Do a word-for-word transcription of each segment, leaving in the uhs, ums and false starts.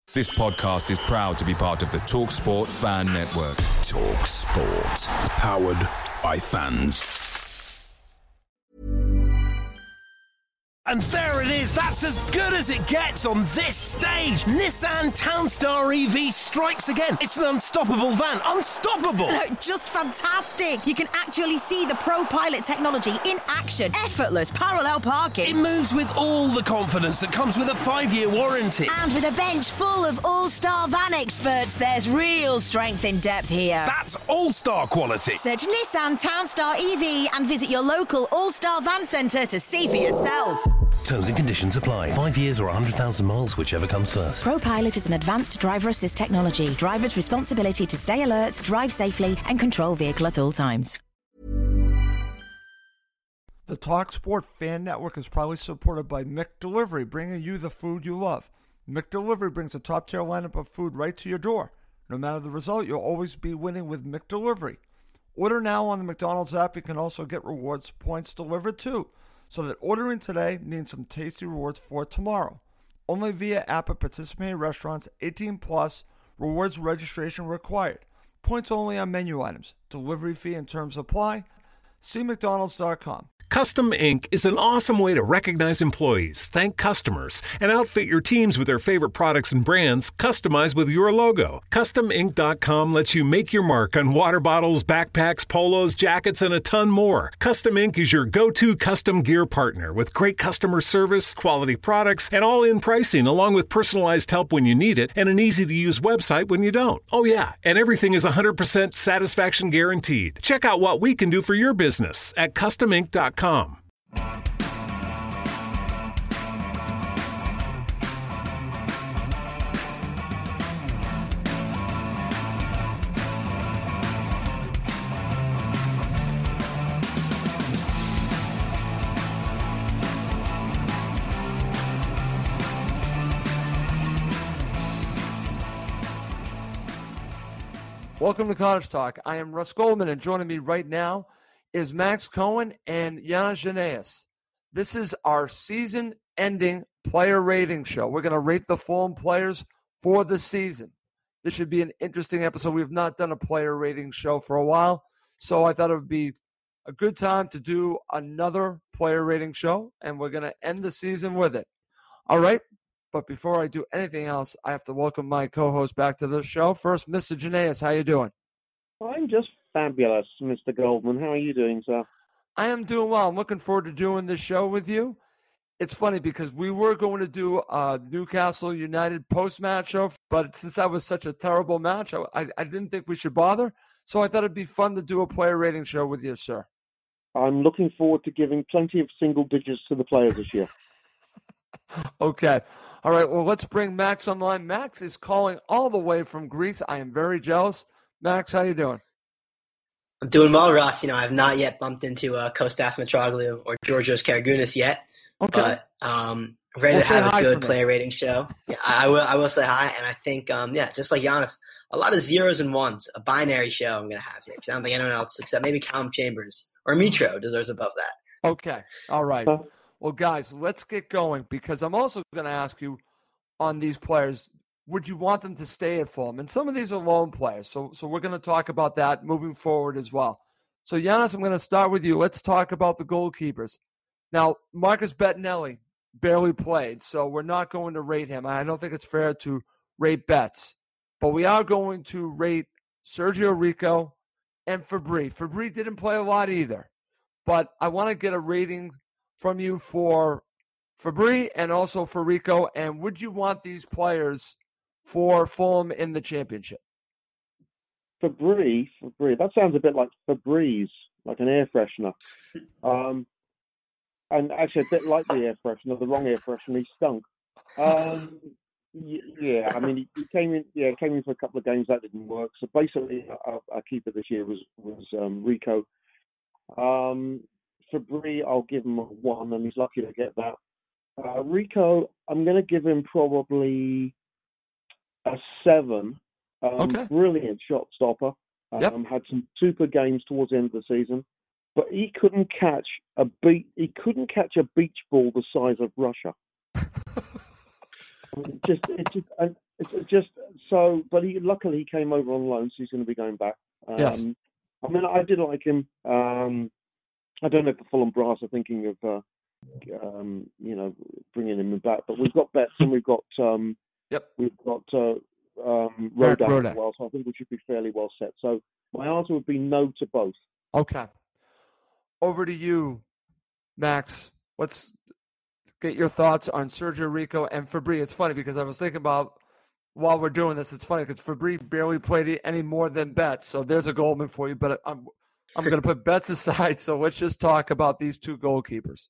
This podcast is proud to be part of the TalkSport Fan Network. TalkSport. Powered by fans. And there it is, that's as good as it gets on this stage. Nissan Townstar E V strikes again. It's an unstoppable van, unstoppable. Look, just fantastic. You can actually see the ProPilot technology in action. Effortless parallel parking. It moves with all the confidence that comes with a five-year warranty. And with a bench full of all-star van experts, there's real strength in depth here. That's all-star quality. Search Nissan Townstar E V and visit your local all-star van centre to see for yourself. Terms and conditions apply. Five years or one hundred thousand miles, whichever comes first. ProPilot is an advanced driver assist technology. Driver's responsibility to stay alert, drive safely, and control vehicle at all times. The TalkSport Fan Network is proudly supported by McDelivery, bringing you the food you love. McDelivery brings a top-tier lineup of food right to your door. No matter the result, you'll always be winning with McDelivery. Order now on the McDonald's app. You can also get rewards points delivered too, so that ordering today means some tasty rewards for tomorrow. Only via app at participating restaurants. eighteen plus, rewards registration required. Points only on menu items. Delivery fee and terms apply. See mcdonalds dot com. Custom Ink is an awesome way to recognize employees, thank customers, and outfit your teams with their favorite products and brands customized with your logo. custom ink dot com lets you make your mark on water bottles, backpacks, polos, jackets, and a ton more. Custom Ink is your go-to custom gear partner with great customer service, quality products, and all-in pricing, along with personalized help when you need it and an easy-to-use website when you don't. Oh yeah, and everything is one hundred percent satisfaction guaranteed. Check out what we can do for your business at custom ink dot com. Com. Welcome to Cottage Talk. I am Russ Goldman, and joining me right now is Max Cohen and Giannis Janaeus. This is our season-ending player rating show. We're going to rate the Fulham players for the season. This should be an interesting episode. We've not done a player rating show for a while, so I thought it would be a good time to do another player rating show, and we're going to end the season with it. All right, but before I do anything else, I have to welcome my co-host back to the show. First, Mister Janaeus, how you doing? I'm just fabulous, Mister Goldman. How are you doing, sir? I am doing well. I'm looking forward to doing this show with you. It's funny because we were going to do a Newcastle United post-match show, but since that was such a terrible match, I, I, I didn't think we should bother. So I thought it'd be fun to do a player rating show with you, sir. I'm looking forward to giving plenty of single digits to the players this year. Okay. All right. Well, let's bring Max online. Max is calling all the way from Greece. I am very jealous. Max, how you doing? I'm doing well, Ross. You know, I've not yet bumped into uh, Kostas Mitroglou or Georgios Karagounis yet, okay. but um, I'm ready we'll to have a good me. player rating show. Yeah, I, I will. I will say hi, and I think, um, yeah, just like Giannis, a lot of zeros and ones, a binary show I'm going to have here. Because I don't think anyone else, except maybe Callum Chambers or Mitro, deserves above that. Okay. All right. Well, guys, let's get going because I'm also going to ask you on these players. Would you want them to stay at Fulham? And some of these are loan players, so so we're going to talk about that moving forward as well. So, Giannis, I'm going to start with you. Let's talk about the goalkeepers. Now, Marcus Bettinelli barely played, so we're not going to rate him. I don't think it's fair to rate Betts, but we are going to rate Sergio Rico and Fabri. Fabri didn't play a lot either, but I want to get a rating from you for Fabri and also for Rico, and would you want these players for Fulham in the championship? Fabri, Fabri, that sounds a bit like Febreze, like an air freshener. Um, and actually a bit like the air freshener, the wrong air freshener, he stunk. Um, yeah, I mean, he, he came in yeah, came in for a couple of games, that didn't work. So basically, our, our keeper this year was, was um, Rico. Um, Fabri, I'll give him a one, and he's lucky to get that. Uh, Rico, I'm going to give him probably a seven. Um, okay. Brilliant shot stopper. Um, yep. Had some super games towards the end of the season, but he couldn't catch a beat. He couldn't catch a beach ball the size of Russia. I mean, just, it just, and it's just so. But he luckily he came over on loan, so he's going to be going back. Um, yes. I mean, I did like him. Um, I don't know if the Fulham brass are thinking of, uh, um, you know, bringing him back. But we've got Betts and we've got, um, yep, we've got uh, um, Rodak, Rodak as well. So I think we should be fairly well set. So my answer would be no to both. Okay. Over to you, Max. Let's get your thoughts on Sergio Rico and Fabri. It's funny because I was thinking about while we're doing this. It's funny because Fabri barely played any more than Betts. So there's a Goldman for you. But I'm I'm going to put Betts aside. So let's just talk about these two goalkeepers.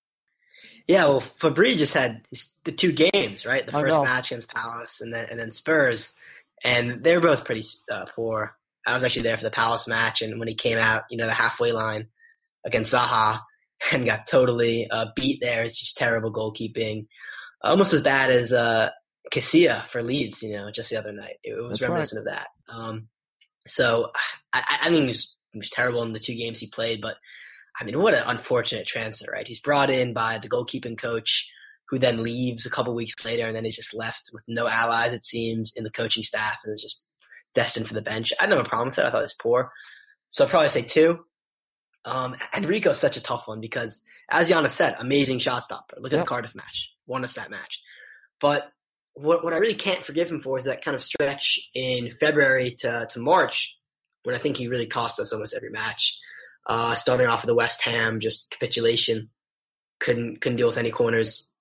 Yeah, well, Fabri just had the two games, right? The first match against Palace and then and then Spurs, and they were both pretty uh, poor. I was actually there for the Palace match, and when he came out, you know, the halfway line against Zaha and got totally uh, beat there. It's just terrible goalkeeping, almost as bad as uh, Casilla for Leeds, you know, just the other night. It, it was That's reminiscent right. of that. Um, so I, I think he was, he was terrible in the two games he played, but I mean, what an unfortunate transfer, right? He's brought in by the goalkeeping coach who then leaves a couple weeks later, and then he's just left with no allies, it seems, in the coaching staff, and is just destined for the bench. I had no problem with it. I thought it was poor. So I'd probably say two. Um, and Rico's such a tough one because, as Giannis said, amazing shot stopper. Look at yep. the Cardiff match. Won us that match. But what what I really can't forgive him for is that kind of stretch in February to, to March when I think he really cost us almost every match. Uh, starting off with the West Ham, just capitulation. Couldn't couldn't deal with any corners.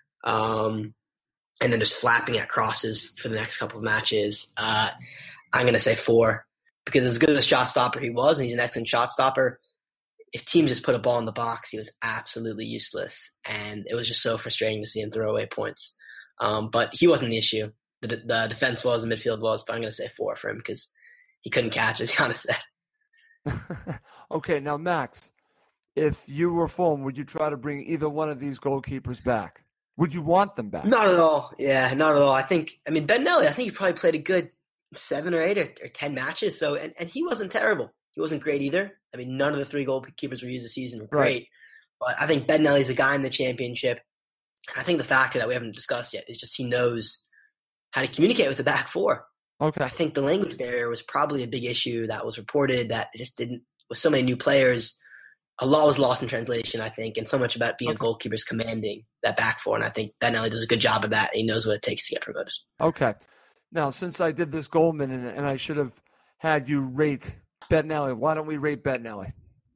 Um, and then just flapping at crosses for the next couple of matches. Uh, I'm going to say four because as good as a shot stopper he was, and he's an excellent shot stopper, if teams just put a ball in the box, he was absolutely useless. And it was just so frustrating to see him throw away points. Um, but he wasn't the issue. The, the defense was, the midfield was, but I'm going to say four for him because he couldn't catch, as Giannis said. Okay, now, Max, if you were Fulham, would you try to bring either one of these goalkeepers back? Would you want them back? Not at all. Yeah, not at all. I think, I mean, Bettinelli, I think he probably played a good seven or eight or, or ten matches. So, and, and he wasn't terrible. He wasn't great either. I mean, none of the three goalkeepers we used this season were great. Right. But I think Bettinelli's a guy in the championship. And I think the factor that we haven't discussed yet is just he knows how to communicate with the back four. Okay. I think the language barrier was probably a big issue that was reported that it just didn't, with so many new players, a lot was lost in translation, I think, and so much about being okay. goalkeepers commanding that back four. And I think Bettinelli does a good job of that. And he knows what it takes to get promoted. Okay. Now, since I did this Goldman and, and I should have had you rate Bettinelli, why don't we rate Bettinelli?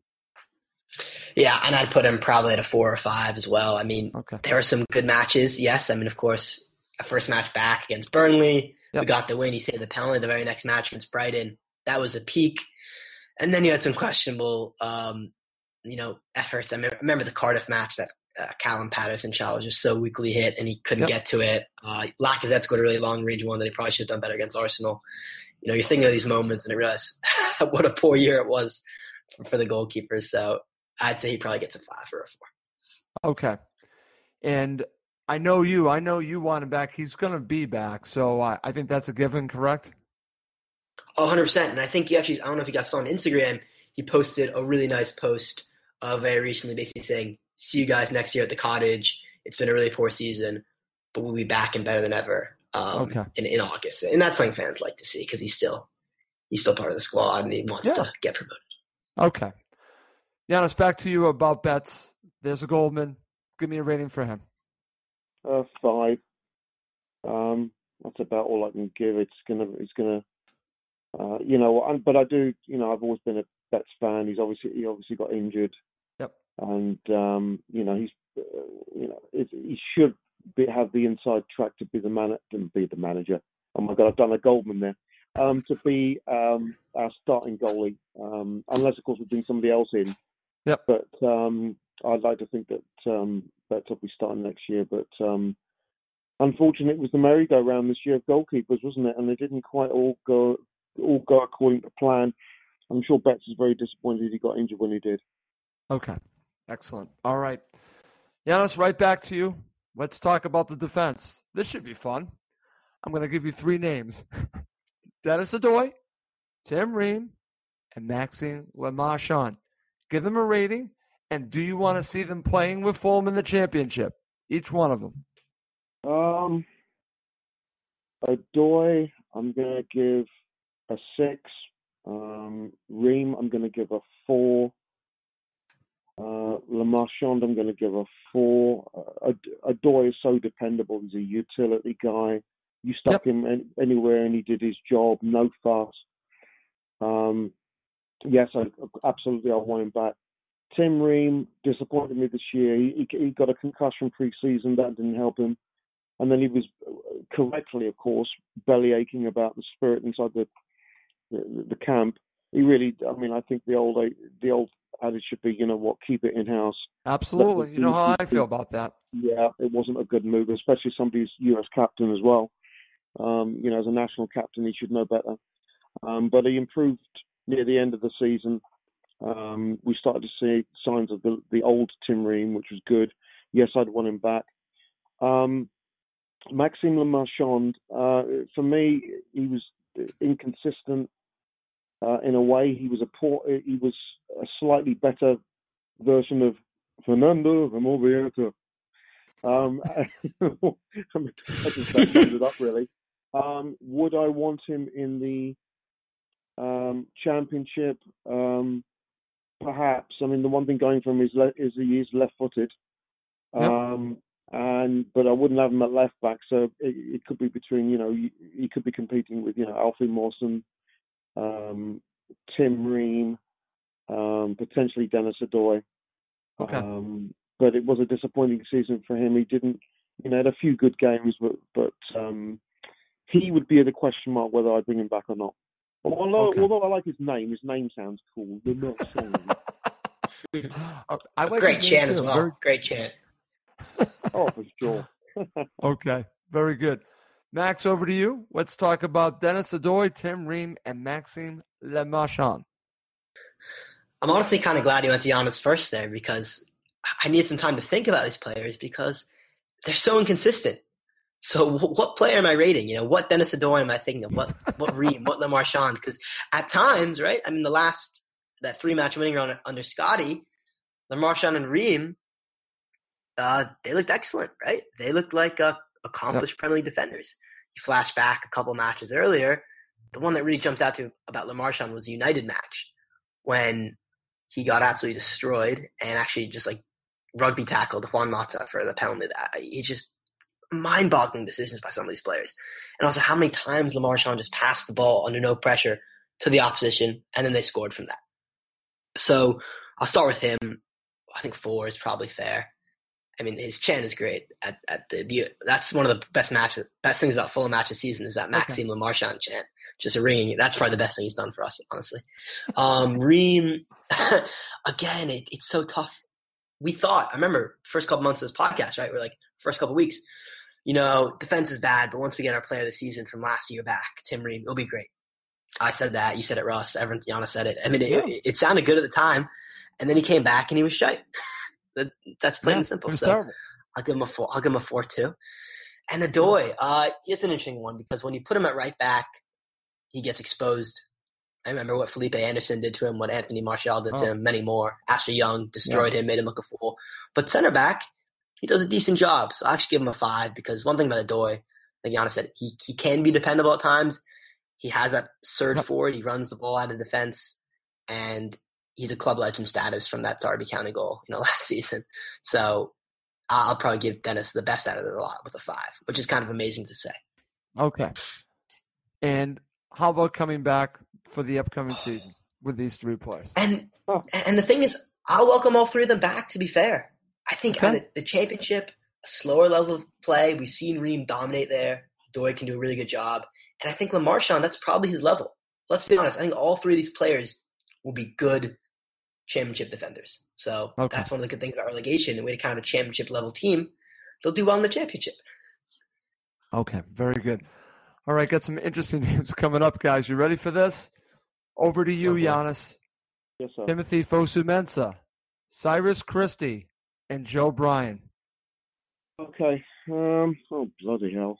Yeah, and I'd put him probably at a four or five as well. I mean, okay. there were some good matches, yes. I mean, of course, a first match back against Burnley. Yep. We got the win. He saved the penalty. The very next match against Brighton, that was a peak. And then you had some questionable, um, you know, efforts. I remember the Cardiff match that uh, Callum Patterson shot was just so weakly hit, and he couldn't yep. get to it. Uh, Lacazette scored a really long-range one that he probably should have done better against Arsenal. You know, you're thinking of these moments, and I realize what a poor year it was for, for the goalkeepers. So I'd say he probably gets a five or a four. Okay. And I know you. I know you want him back. He's going to be back. So I, I think that's a given, correct? Oh, one hundred percent. And I think he actually, I don't know if you guys saw on Instagram, he posted a really nice post uh, very recently basically saying, see you guys next year at the Cottage. It's been a really poor season, but we'll be back and better than ever um, okay. in, in August. And that's something fans like to see because he's still he's still part of the squad and he wants yeah. to get promoted. Okay. Giannis, back to you about Betts. There's a Goldman. Give me a rating for him. Uh, five. Um, that's about all I can give. It's gonna, it's gonna, uh, you know. But I do, you know, I've always been a Betts fan. He's obviously, he obviously got injured. Yep. And um, you know, he's, uh, you know, it, he should be, have the inside track to be the man, to be the manager. Oh my God, I've done a Goldman there. Um, to be um, our starting goalie, um, unless of course we bring somebody else in. Yep. But um, I'd like to think that um, Betts will be starting next year. But um, unfortunately, it was the merry-go-round this year of goalkeepers, wasn't it? And they didn't quite all go all go according to plan. I'm sure Betts is very disappointed he got injured when he did. Okay. Excellent. All right. Giannis, right back to you. Let's talk about the defense. This should be fun. I'm going to give you three names. Dennis Adoy, Tim Ream, and Maxime Le Marchand. Give them a rating, and do you want to see them playing with Fulham in the championship? Each one of them. Um, Adoy, I'm going to give a six. Um, Ream, I'm going to give a four. Uh, Le Marchand, I'm going to give a four. Uh, Adoy is so dependable. He's a utility guy. You stuck yep. him any, anywhere and he did his job. No fuss. Um, yes, I, absolutely, I want him back. Tim Ream disappointed me this year. He, he got a concussion pre-season. That didn't help him. And then he was correctly, of course, belly aching about the spirit inside the, the the camp. He really, I mean, I think the old the old adage should be, you know what, keep it in-house. Absolutely. You know how I feel about that. Yeah, it wasn't a good move, especially somebody's U S captain as well. Um, you know, as a national captain, he should know better. Um, but he improved near the end of the season. Um, we started to see signs of the, the old Tim Ream, which was good. Yes, I'd want him back. Um, Maxime Le Marchand, uh, for me, he was inconsistent uh, in a way. He was a poor, he was a slightly better version of Fernando Removieta. Um, I mean, that just sums it up, really. Um, would I want him in the um, championship? Um, perhaps. I mean, the one thing going for him is, le- is he is left-footed. Yep. Um, and but I wouldn't have him at left back, so it, it could be between, you know, he, he could be competing with, you know, Alfie Mawson, um, Tim Ream, um, potentially Dennis Adoy. Okay. Um, but it was a disappointing season for him. He didn't, you know, had a few good games, but but um, he would be the question mark whether I bring him back or not. Although, okay. although I like his name, his name sounds cool. I like Great chant as well. Very... Great chant. Oh, for sure. Okay, very good. Max, over to you. Let's talk about Dennis Adoy, Tim Ream, and Maxime Le Marchand. I'm honestly kind of glad you went to Giannis first there because I needed some time to think about these players because they're so inconsistent. So what player am I rating? You know, what Dennis Adoy am I thinking of? What what Ream? What Le Marchand? Because at times, right, I mean, the last, that three-match winning run under Scotty, Le Marchand and Ream, uh, they looked excellent, right? They looked like uh, accomplished yep. Premier League defenders. You flash back a couple matches earlier, the one that really jumps out to about Le Marchand was the United match when he got absolutely destroyed and actually just like rugby tackled Juan Mata for the penalty. That he just mind-boggling decisions by some of these players. And also how many times Le Marchand just passed the ball under no pressure to the opposition and then they scored from that. So I'll start with him. I think four is probably fair. I mean, his chant is great. At, at the, the that's one of the best matches, best things about Fulham match this season is that Maxime okay. Le Marchand chant, just a ringing. That's probably the best thing he's done for us, honestly. Um, Ream, again, it, it's so tough. We thought, I remember first couple months of this podcast, right? We're like first couple weeks, you know, defense is bad, but once we get our player of the season from last year back, Tim Ream, it'll be great. I said that. You said it, Russ. Everyone, Giannis said it. I mean, it, yeah. it, it sounded good at the time, and then he came back and he was shite. That's plain yeah, and simple. So terrible. I'll give him a four. I'll give him a four too. And Adoy, uh, it's an interesting one because when you put him at right back, he gets exposed. I remember what Felipe Anderson did to him, what Anthony Martial did oh. to him, many more. Ashley Young destroyed yeah. him, made him look a fool. But center back, he does a decent job. So I actually give him a five because one thing about Adoy, like Giannis said, he he can be dependable at times. He has that surge yep. forward. He runs the ball out of defense, and he's a club legend status from that Derby County goal, you know, last season. So I'll probably give Dennis the best out of the lot with a five, which is kind of amazing to say. Okay. And how about coming back for the upcoming season with these three players? And oh. and the thing is, I'll welcome all three of them back, to be fair. I think okay. at the, the championship, a slower level of play, we've seen Ream dominate there. Doy can do a really good job. And I think Le Marchand, that's probably his level. Let's be honest. I think all three of these players will be good championship defenders. So okay. that's one of the good things about relegation. And we're kind of a championship level team. They'll do well in the championship. Okay, very good. All right, got some interesting names coming up, guys. You ready for this? Over to you, okay. Giannis. Yes, sir. Timothy Fosu-Mensah, Cyrus Christie, and Joe Bryan. Okay. Um, oh, bloody hell.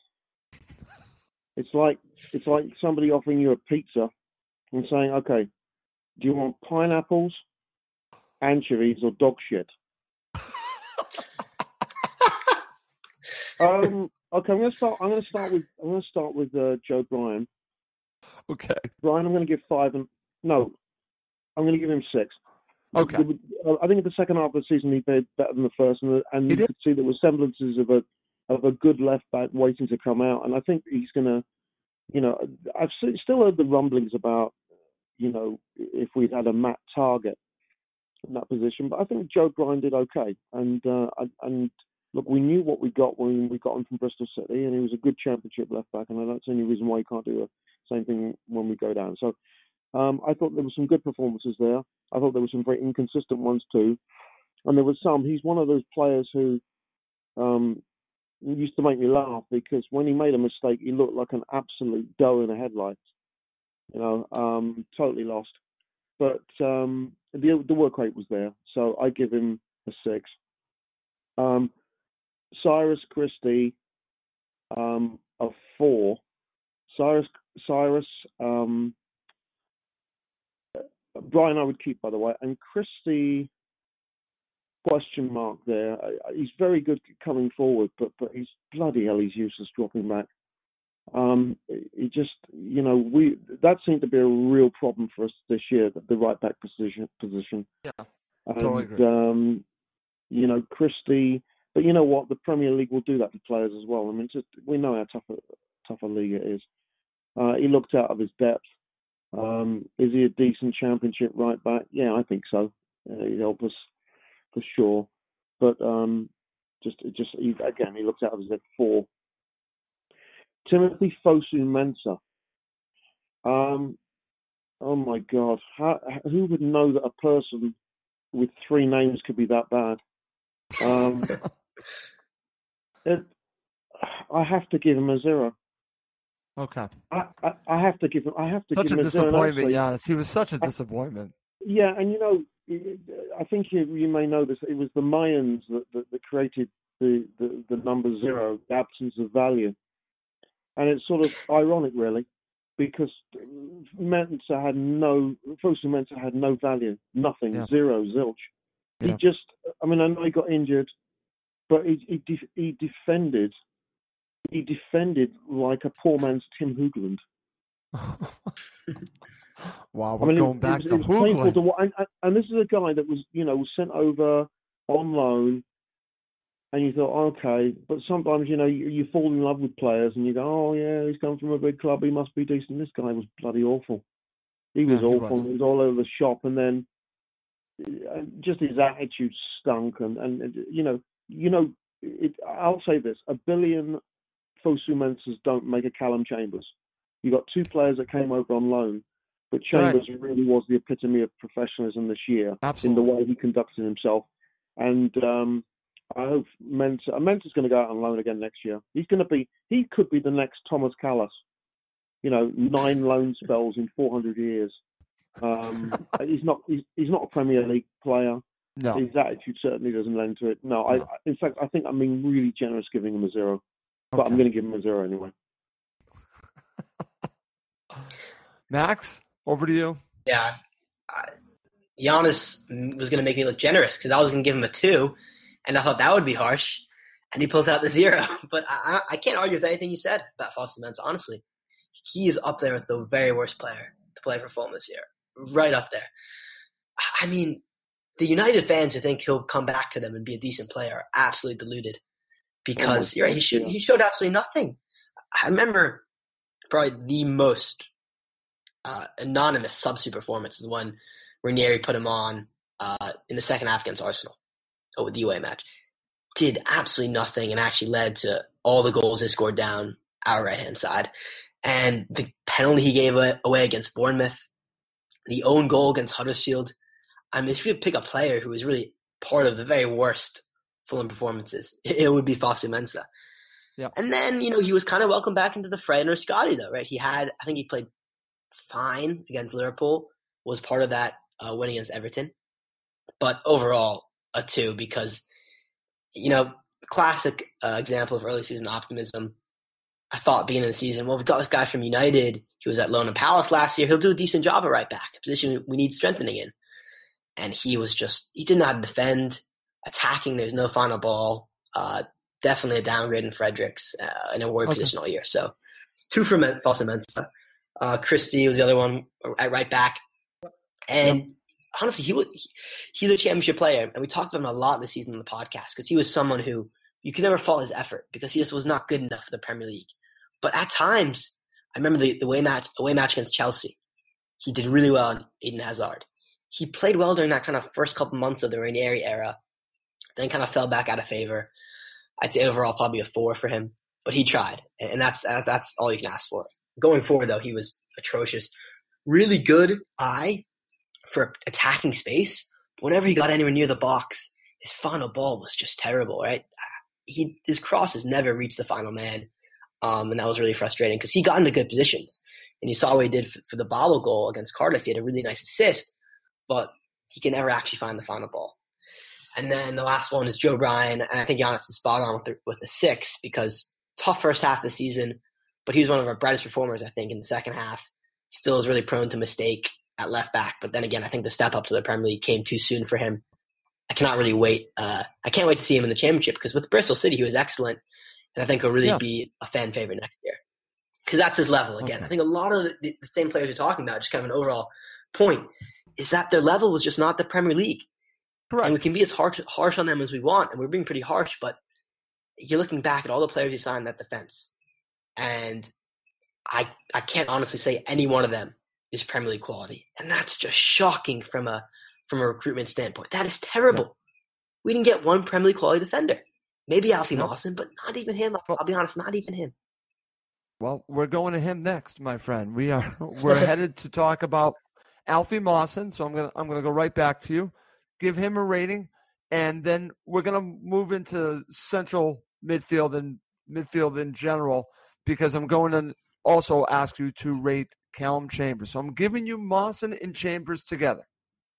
It's like it's like somebody offering you a pizza and saying, okay, do you want pineapples, anchovies, or dog shit? Um, okay, I'm going to start. I'm going to start with. I'm going to start with uh, Joe Bryan. Okay. Bryan, I'm going to give five and no, I'm going to give him six. Okay. I think in the second half of the season he played better than the first, and, and you could see there were semblances of a of a good left back waiting to come out. And I think he's going to, you know, I've still heard the rumblings about, you know, if we'd had a Matt Target in that position, but I think Joe Bryan did okay. And uh, and look, we knew what we got when we got him from Bristol City, and he was a good championship left back, and I don't see any reason why he can't do the same thing when we go down. So um, I thought there were some good performances there. I thought there were some very inconsistent ones too, and there were some. He's one of those players who um, used to make me laugh because when he made a mistake, he looked like an absolute doe in the headlights. You know, um, totally lost. But um, the the work rate was there, so I give him a six. Um, Cyrus Christie, um, a four. Cyrus Cyrus um, Bryan, I would keep, by the way, and Christie, question mark there. He's very good coming forward, but but he's bloody hell, he's useless dropping back. Um, he just, you know, we that seemed to be a real problem for us this year, the, the right back position. Position. Yeah, and, totally agree. Um, you know, Christie, but you know what? The Premier League will do that to players as well. I mean, just, we know how tough a, tough a league it is. Uh, he looked out of his depth. Um, is he a decent championship right back? Yeah, I think so. Uh, he'd help us for sure. But um, just, just he, again, he looked out of his depth. Four. Timothy Fosu-Mensah. Um, oh my God, How, who would know that a person with three names could be that bad? Um, it, I have to give him a zero. Okay. I, I, I have to give him. I have to such give a him a zero. disappointment, Giannis. He was such a disappointment. I, yeah, and you know, I think you, you may know this. It was the Mayans that, that, that created the, the, the number zero, the absence of value. And it's sort of ironic, really, because Mensah had no, Fosu-Mensah had no value, nothing, yeah. zero, zilch. Yeah. He just, I mean, I know he got injured, but he he, de- he defended, he defended like a poor man's Tim Hoogland. Wow, we're I mean, going it, back it was, to Hoogland. To, and, and this is a guy that was, you know, was sent over on loan. And you thought, okay, but sometimes, you know, you, you fall in love with players and you go, oh, yeah, he's come from a big club, he must be decent. This guy was bloody awful. He was yeah, awful. He was. He was all over the shop. And then uh, just his attitude stunk. And, and, and you know, you know, it, I'll say this, a billion Fosu-Mensahs don't make a Callum Chambers. You got two players that came over on loan, but Chambers right. really was the epitome of professionalism this year. Absolutely. In the way he conducted himself. And, um, I hope Mensah, Mensah's going to go out on loan again next year. He's going to be, he could be the next Thomas Callas. You know, nine loan spells in four hundred years. Um, he's not, he's, he's not a Premier League player. No. His attitude certainly doesn't lend to it. No, no. I, in fact, I think I'm being really generous giving him a zero, but okay. I'm going to give him a zero anyway. Max, over to you. Yeah. I, Giannis was going to make me look generous because I was going to give him a two. And I thought that would be harsh. And he pulls out the zero. But I, I can't argue with anything you said about Fosu-Mensah, honestly. He is up there with the very worst player to play for Fulham this year. Right up there. I mean, the United fans who think he'll come back to them and be a decent player are absolutely deluded. Because you're right, he, showed, he showed absolutely nothing. I remember probably the most uh, anonymous substitute performance is when Ranieri put him on uh, in the second half against Arsenal. Oh, the away match, did absolutely nothing and actually led to all the goals they scored down our right-hand side. And the penalty he gave away against Bournemouth, the own goal against Huddersfield. I mean, if you could pick a player who was really part of the very worst Fulham performances, it would be Fosu-Mensah. Yeah. And then, you know, he was kind of welcomed back into the fray under Scotty, though, right? He had, I think he played fine against Liverpool, was part of that uh, win against Everton. But overall, a two because, you know, classic uh, example of early season optimism. I thought beginning of the season, well, we've got this guy from United. He was at Lone and Palace last year. He'll do a decent job at right back, a position we need strengthening in. And he was just, he didn't know how to defend. Attacking, there's no final ball. Uh, definitely a downgrade in Fredericks uh, in a worried Okay. position all year. So two for Men- Fossa Mensah. Uh, Christie was the other one at right back. And yep. honestly, he was, he, he's a championship player. And we talked about him a lot this season on the podcast because he was someone who you could never fault his effort because he just was not good enough for the Premier League. But at times, I remember the, the away match, away match against Chelsea. He did really well on Eden Hazard. He played well during that kind of first couple months of the Ranieri era, then kind of fell back out of favor. I'd say overall probably a four for him, but he tried, and that's that's all you can ask for. Going forward, though, he was atrocious. Really good eye for attacking space, but whenever he got anywhere near the box, his final ball was just terrible, right? He His crosses never reached the final man, um, and that was really frustrating because he got into good positions. And you saw what he did for, for the Bobble goal against Cardiff. He had a really nice assist, but he can never actually find the final ball. And then the last one is Joe Bryan, and I think Giannis is spot on with the, with the six because tough first half of the season, but he was one of our brightest performers, I think, in the second half. Still is really prone to mistake at left back, but then again, I think the step up to the Premier League came too soon for him. I cannot really wait. Uh, I can't wait to see him in the Championship because with Bristol City, he was excellent, and I think he'll really yeah. be a fan favorite next year because that's his level again. Okay. I think a lot of the, the same players you're talking about, just kind of an overall point, is that their level was just not the Premier League. Correct. And we can be as harsh, harsh on them as we want, and we're being pretty harsh, but you're looking back at all the players you signed in that defense, and I I can't honestly say any one of them is Premier League quality. And that's just shocking from a from a recruitment standpoint. That is terrible. Yeah. We didn't get one Premier League quality defender. Maybe Alfie yep. Mawson, but not even him. I'll, I'll be honest, not even him. Well, we're going to him next, my friend. We are we're headed to talk about Alfie Mawson, so I'm gonna I'm gonna go right back to you. Give him a rating, and then we're going to move into central midfield and midfield in general because I'm going to also ask you to rate Callum Chambers. So I'm giving you Mawson and Chambers together.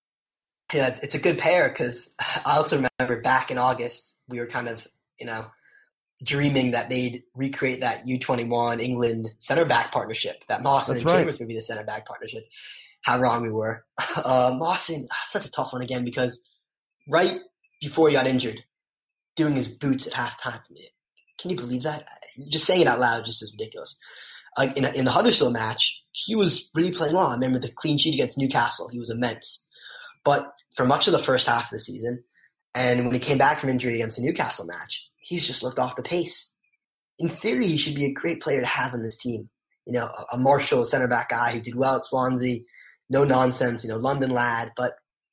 Yeah, it's a good pair because I also remember back in August, we were kind of, you know, dreaming that they'd recreate that U twenty-one England center-back partnership, that Mawson That's and right. Chambers would be the center-back partnership. How wrong we were. Uh, Mawson, such a tough one again because right before he got injured, doing his boots at halftime. Can you believe that? Just saying it out loud just is ridiculous. Uh, in, in the Huddersfield match, he was really playing well. I remember the clean sheet against Newcastle. He was immense. But for much of the first half of the season, and when he came back from injury against the Newcastle match, he's just looked off the pace. In theory, he should be a great player to have in this team. You know, a, a Marshall center-back guy who did well at Swansea, no nonsense, you know, London lad, but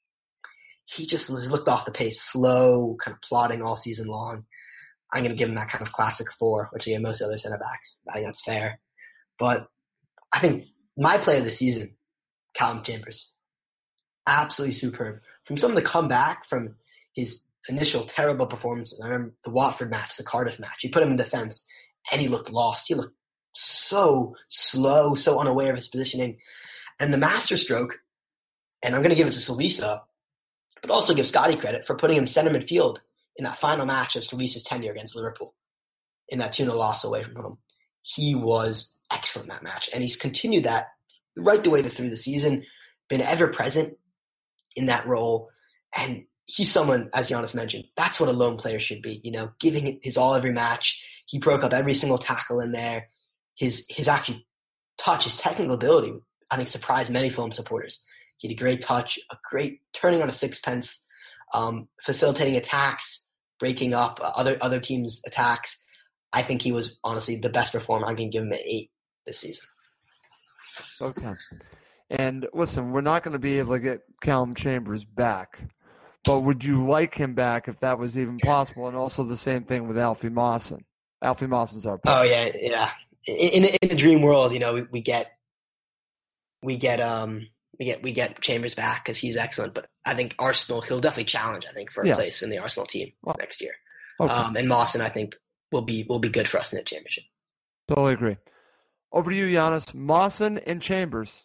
he just looked off the pace, slow, kind of plodding all season long. I'm going to give him that kind of classic four, which I gave most other center backs. I think that's fair. But I think my player of the season, Callum Chambers, absolutely superb. From some of the comeback from his initial terrible performances, I remember the Watford match, the Cardiff match. You put him in defense, and he looked lost. He looked so slow, so unaware of his positioning. And the masterstroke, and I'm going to give it to Salisa, but also give Scotty credit for putting him center midfield in that final match of Salisa's tenure against Liverpool in that two nil loss away from home. He was excellent in that match, and he's continued that right the way through the season, been ever present in that role, and he's someone, as Giannis mentioned, that's what a lone player should be, you know, giving his all every match. He broke up every single tackle in there. His his actually touch, his technical ability, I think surprised many Fulham supporters. He had a great touch, a great turning on a sixpence, um, facilitating attacks, breaking up uh, other other teams' attacks. I think he was honestly the best performer. I can give him an eight this season. Okay. And listen, we're not going to be able to get Callum Chambers back, but would you like him back if that was even possible? And also the same thing with Alfie Mawson. Alfie Mawson's our player. Oh yeah, yeah. In in a dream world, you know, we, we get we get um we get we get Chambers back because he's excellent. But I think Arsenal, he'll definitely challenge. I think for a yeah. place in the Arsenal team well, next year. Okay. Um, and Mawson, I think, will be will be good for us in the championship. Totally agree. Over to you, Giannis. Mawson and Chambers.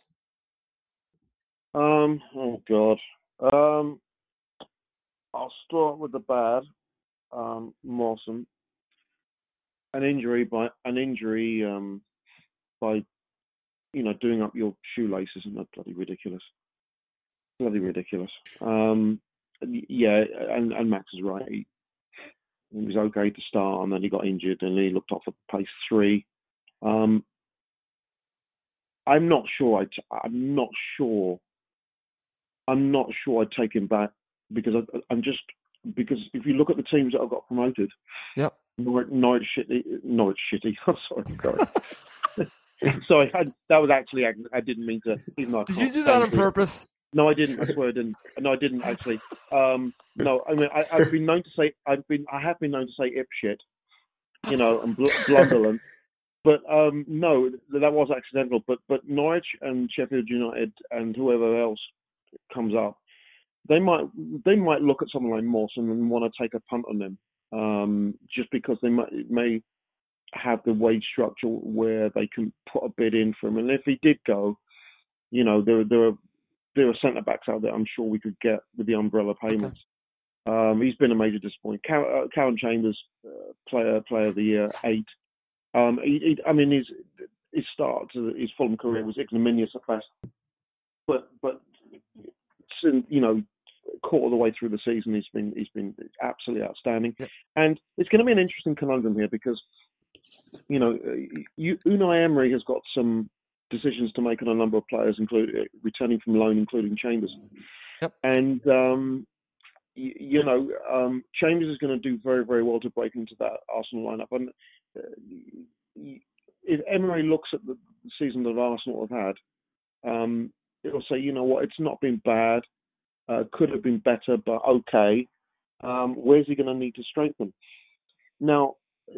Um. Oh God. Um. I'll start with the bad. Um. Mawson. An injury by an injury. Um. By, you know, doing up your shoelaces, isn't that bloody ridiculous? Bloody ridiculous. Um. Yeah. And and Max is right. He, He was okay to start, and then he got injured, and he looked off at pace three. Um, I'm not sure. I'd, I'm not sure. I'm not sure I'd take him back because I, I'm just because if you look at the teams that have got promoted, yep, Norwich, Norwich City, Norwich City. I'm sorry, sorry. sorry, I, that was actually I didn't mean to. Even though I Did can't you do that on it. purpose? No, I didn't. I swear I didn't. No, I didn't actually. Um, no, I mean I, I've been known to say I've been I have been known to say Ipshit, you know, and bl- Blunderland. But um, no, that was accidental. But but Norwich and Sheffield United and whoever else comes up, they might they might look at someone like Mawson and want to take a punt on them, um, just because they might may have the wage structure where they can put a bid in for him. And if he did go, you know, there there are there are centre backs out there I'm sure we could get with the umbrella payments. Okay. Um, he's been a major disappointment. Cal- uh, Karen Chambers, uh, player player of the year, eight. Um, he, he, I mean, his his start to his Fulham career was ignominious at best, but but you know, quarter of the way through the season, he's been he's been absolutely outstanding. Yeah. And it's going to be an interesting conundrum here because you know, you, Unai Emery has got some decisions to make on a number of players, including returning from loan, including Chambers. Yep. And um, you, you know, um, Chambers is going to do very very well to break into that Arsenal lineup. And uh, if Emery looks at the season that Arsenal have had, um, it'll say, you know what, it's not been bad, uh, could have been better, but okay. Um, where's he going to need to strengthen? Now,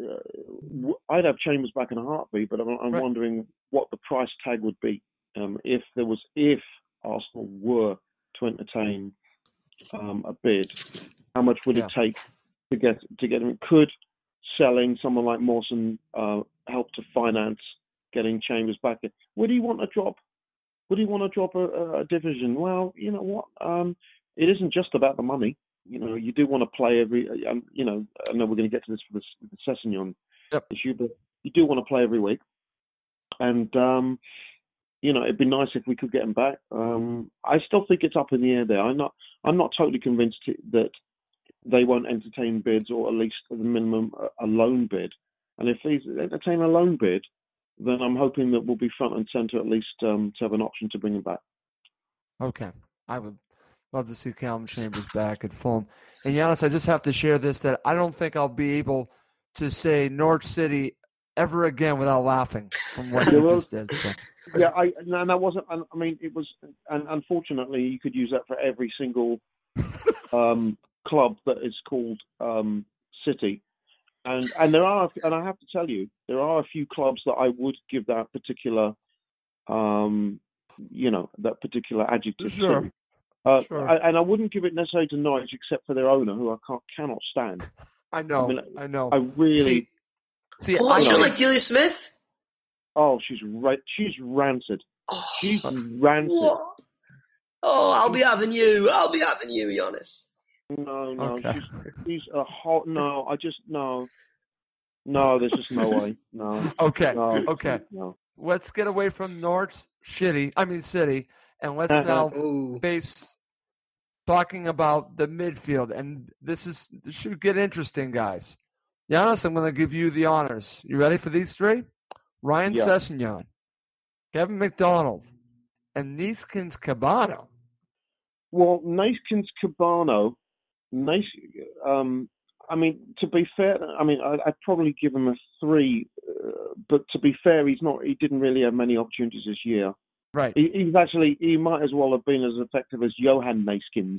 uh, I'd have Chambers back in a heartbeat, but I'm, I'm right. wondering what the price tag would be um, if there was if Arsenal were to entertain um, a bid. How much would yeah. it take to get to get him? Could selling someone like Mawson uh, help to finance getting Chambers back in? Would he want to drop? Would he want to drop a, a division? Well, you know what? Um, it isn't just about the money. You know, you do want to play every. Um, you know, I know we're going to get to this for the, the Sessegnon yep. issue, but you do want to play every week. And um, you know, it'd be nice if we could get him back. Um, I still think it's up in the air there. I'm not. I'm not totally convinced that they won't entertain bids, or at least at the minimum a, a loan bid. And if they entertain a loan bid, then I'm hoping that we'll be front and centre at least um, to have an option to bring him back. Okay, I would love to see Calvin Chambers back at Fulham. And Giannis, I just have to share this, that I don't think I'll be able to say Norwich City ever again without laughing from what you just did. So. Yeah, I no, that wasn't. I mean, it was, and unfortunately, you could use that for every single um, club that is called um, City. And and there are, and I have to tell you, there are a few clubs that I would give that particular, um, you know, that particular adjective sure. to. Uh, sure. I, and I wouldn't give it necessarily to Norwich, except for their owner, who I can't, cannot stand. I know, I, mean, I know. I really. See, see well, I you know. don't like Delia Smith? Oh, she's ra- she's rancid. Oh, she's rancid. What? Oh, I'll be having you. I'll be having you, Giannis. No, no, okay. she's, she's a hot. No, I just no, no. There's just no way. No. Okay, no, okay. No. Let's get away from Norwich City. I mean City, and let's now base talking about the midfield. And this is this should get interesting, guys. Giannis, I'm going to give you the honors. You ready for these three? Ryan yeah. Sessegnon, Kevin McDonald, and Neeskens Cabano. Well, Neeskens Cabano, nice. Um, I mean, to be fair, I mean, I, I'd probably give him a three. Uh, but to be fair, he's not. He didn't really have many opportunities this year. Right. He, he's actually. He might as well have been as effective as Johan Neeskens.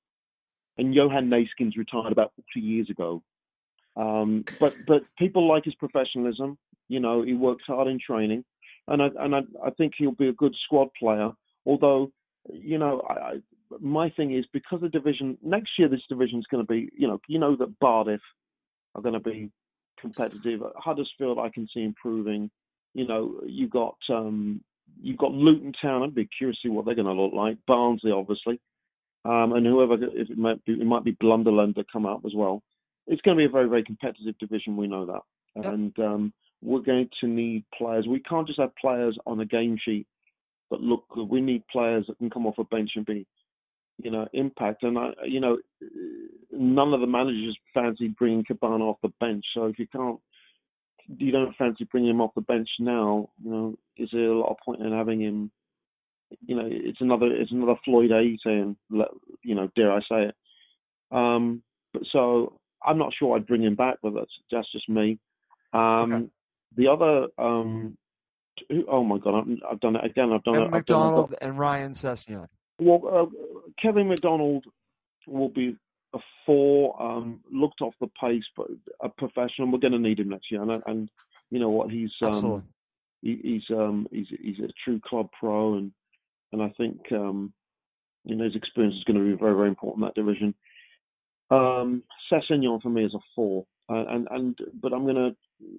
And Johan Neeskens retired about forty years ago. Um, but but people like his professionalism. You know, he works hard in training, and I and I, I think he'll be a good squad player. Although, you know, I, I, my thing is because the division next year, this division is going to be, you know, you know that Bardiff are going to be competitive. Huddersfield, I can see improving. You know, you got um, you've got Luton Town. I'd be curious to see what they're going to look like. Barnsley, obviously, um, and whoever if it might be, it might be Blunderland to come up as well. It's going to be a very very competitive division. We know that, yep. and um, we're going to need players. We can't just have players on a game sheet, but look, we need players that can come off a bench and be, you know, impact. And, I, you know, none of the managers fancy bringing Cabana off the bench. So if you can't, you don't fancy bringing him off the bench now, you know, is there a lot of point in having him? You know, it's another, it's another Floyd Ayité, and, you know, dare I say it. Um, but so I'm not sure I'd bring him back, but that's, that's just me. Um, okay. The other, um, oh my God, I've, I've done it again. I've done Kevin it. McDonald done it. and Ryan Sessegnon. Well, uh, Kevin McDonald will be a four, um, looked off the pace, but a professional. We're going to need him next year, and, and you know what? He's um, he, he's um, he's he's a true club pro, and and I think um, you know his experience is going to be very very important in that division. Um, Sessegnon for me is a four, uh, and and but I'm going to.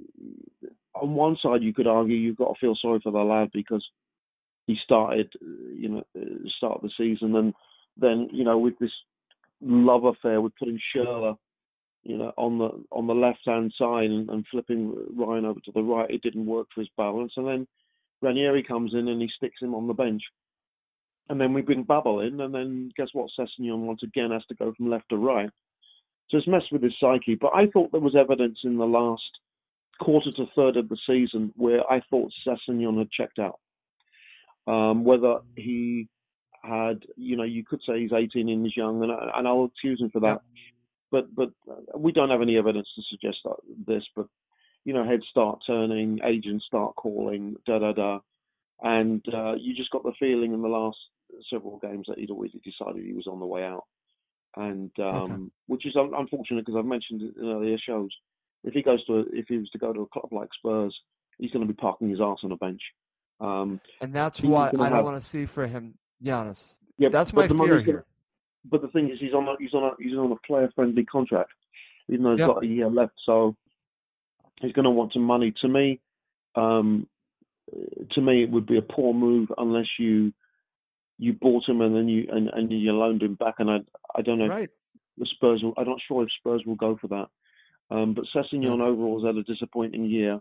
On one side, you could argue you've got to feel sorry for the lad because he started, you know, start of the season, and then you know with this love affair with putting Schürrle, you know, on the on the left hand side and, and flipping Ryan over to the right, it didn't work for his balance, and then Ranieri comes in and he sticks him on the bench, and then we bring Babel in, and then guess what? Sessegnon once again has to go from left to right, so it's messed with his psyche. But I thought there was evidence in the last quarter to third of the season where I thought Sessegnon had checked out. Um, whether he had, you know, you could say he's eighteen and he's young, and, and I'll excuse him for that. But but we don't have any evidence to suggest that, this. But you know, heads start turning, agents start calling, da da da, and uh, you just got the feeling in the last several games that he'd already decided he was on the way out, and um, okay. which is unfortunate because I've mentioned it in earlier shows. If he goes to, a, if he was to go to a club like Spurs, he's going to be parking his arse on a bench. Um, and that's what I don't have, want to see for him, Giannis. Yeah, that's my fear here. Gonna, but the thing is, he's on a, he's on a, he's on a player-friendly contract, even though he's yep. got a year left. So he's going to want some money. To me, um, to me, it would be a poor move unless you you bought him and then you and, and you loaned him back. And I I don't know right. if the Spurs will, I'm not sure if Spurs will go for that. Um, but Sessegnon yeah. overall has had a disappointing year,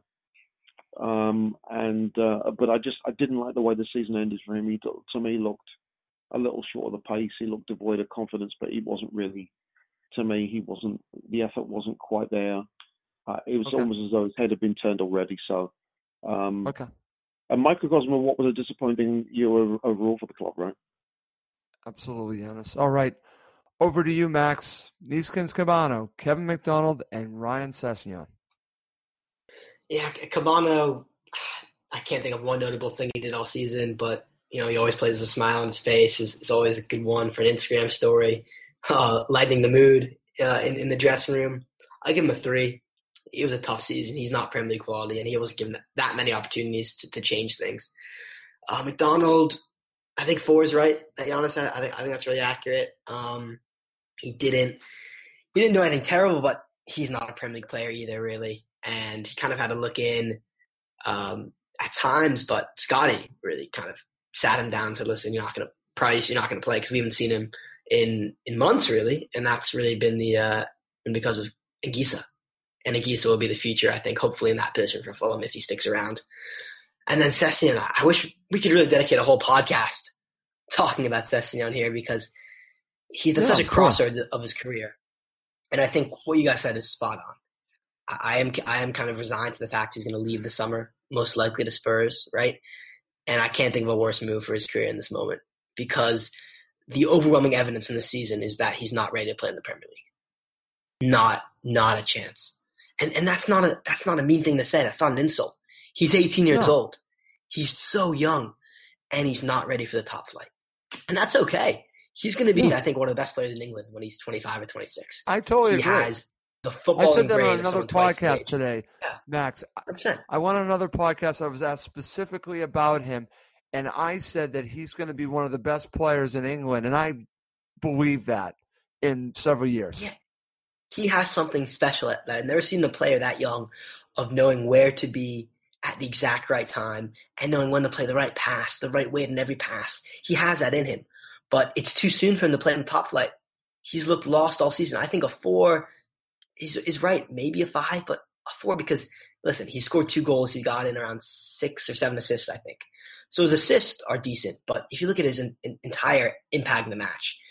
um, and uh, but I just I didn't like the way the season ended for him. He to me looked a little short of the pace. He looked devoid of confidence, but he wasn't really. To me, he wasn't. The effort wasn't quite there. Uh, it was okay. almost as though his head had been turned already. So, um, okay. And microcosm, what was a disappointing year overall for the club, right? Absolutely, Giannis. All right. Over to you, Max. Neeskens Cabano, Kevin McDonald, and Ryan Sessegnon. Yeah, Cabano, I can't think of one notable thing he did all season, but, you know, he always plays with a smile on his face. It's, it's always a good one for an Instagram story. Uh, lightening the mood uh, in, in the dressing room. I give him a three. It was a tough season. He's not Premier League quality, and he wasn't given that many opportunities to, to change things. Uh, McDonald, I think four is right. Giannis, I, I, think, I think that's really accurate. Um, He didn't he didn't do anything terrible, but he's not a Premier League player either, really. And he kind of had to look in um, at times, but Scotty really kind of sat him down and said, listen, you're not going to price, you're not going to play, because we haven't seen him in in months, really. And that's really been the uh, been because of Anguissa. And Anguissa will be the future, I think, hopefully in that position for Fulham if he sticks around. And then Sessegnon, I wish we could really dedicate a whole podcast talking about Sessegnon here, because he's at yeah, such a crossroads of his career. And I think what you guys said is spot on. I am I am kind of resigned to the fact he's going to leave the summer, most likely to Spurs, right? And I can't think of a worse move for his career in this moment, because the overwhelming evidence in the season is that he's not ready to play in the Premier League. Not not a chance. And and that's not a that's not a mean thing to say. That's not an insult. He's eighteen years no. old. He's so young, and he's not ready for the top flight. And that's okay. He's going to be, yeah. I think, one of the best players in England when he's twenty-five or twenty-six. I totally he agree. He has the footballing I said that brain on another podcast today, yeah. Max. one hundred percent. I went on another podcast. I was asked specifically about him, and I said that he's going to be one of the best players in England, and I believe that in several years. Yeah. He has something special at that. I've never seen a player that young of knowing where to be at the exact right time and knowing when to play the right pass, the right weight in every pass. He has that in him. But it's too soon for him to play in the top flight. He's looked lost all season. I think a four is, is right, maybe a five, but a four because, listen, he scored two goals. He got in around six or seven assists, I think. So his assists are decent. But if you look at his in, in, entire impact in the match,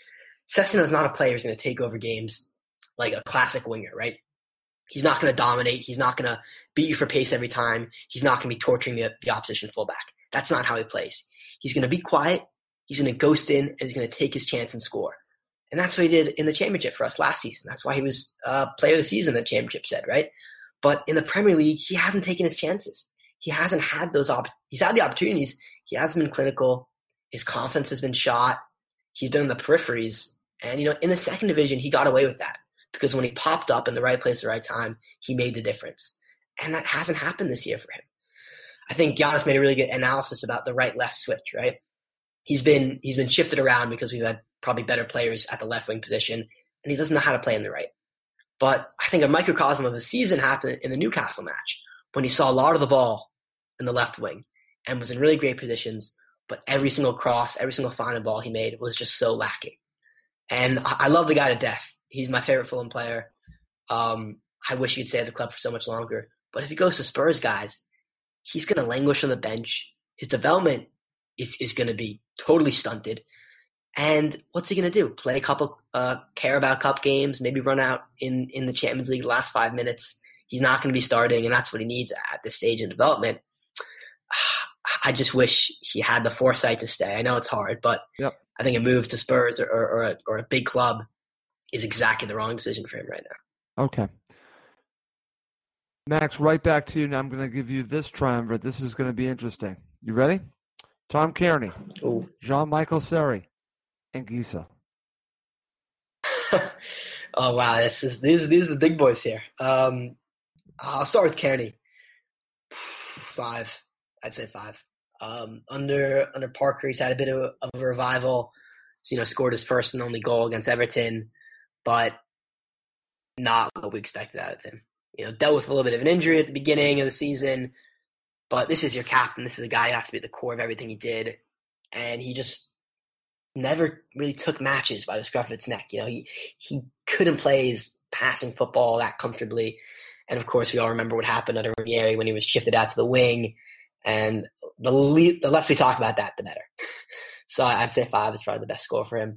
Sessegnon not a player who's going to take over games like a classic winger, right? He's not going to dominate. He's not going to beat you for pace every time. He's not going to be torturing the, the opposition fullback. That's not how he plays. He's going to be quiet. He's going to ghost in, and he's going to take his chance and score. And that's what he did in the championship for us last season. That's why he was uh, player of the season, the championship said, right? But in the Premier League, he hasn't taken his chances. He hasn't had those op- – he's had the opportunities. He hasn't been clinical. His confidence has been shot. He's been in the peripheries. And, you know, in the second division, he got away with that because when he popped up in the right place at the right time, he made the difference. And that hasn't happened this year for him. I think Giannis made a really good analysis about the right-left switch, right? He's been he's been shifted around because we've had probably better players at the left wing position, and he doesn't know how to play in the right. But I think a microcosm of the season happened in the Newcastle match when he saw a lot of the ball in the left wing and was in really great positions, but every single cross, every single final ball he made was just so lacking. And I love the guy to death. He's my favorite Fulham player. Um, I wish he could stay at the club for so much longer. But if he goes to Spurs, guys, he's going to languish on the bench. His development is, is going to be totally stunted. And what's he going to do? Play a couple uh, Carabao Cup games, maybe run out in, in the Champions League the last five minutes. He's not going to be starting, and that's what he needs at this stage in development. I just wish he had the foresight to stay. I know it's hard, but yep. I think a move to Spurs or, or, or, a, or a big club is exactly the wrong decision for him right now. Okay. Max, right back to you. Now I'm going to give you this triumvirate. This is going to be interesting. You ready? Tom Kearney, Ooh. Jean-Michael Seri, and Gisa. Oh, wow. This is, these, these are the big boys here. Um, I'll start with Kearney. Five. I'd say five. Um, under under Parker, he's had a bit of a, of a revival. So, you know, scored his first and only goal against Everton, but not what we expected out of him. You know, dealt with a little bit of an injury at the beginning of the season, but this is your captain. This is the guy who has to be at the core of everything he did. And he just never really took matches by the scruff of its neck. You know, he, he couldn't play his passing football that comfortably. And, of course, we all remember what happened under Ranieri when he was shifted out to the wing. And the, le- the less we talk about that, the better. So I'd say five is probably the best score for him.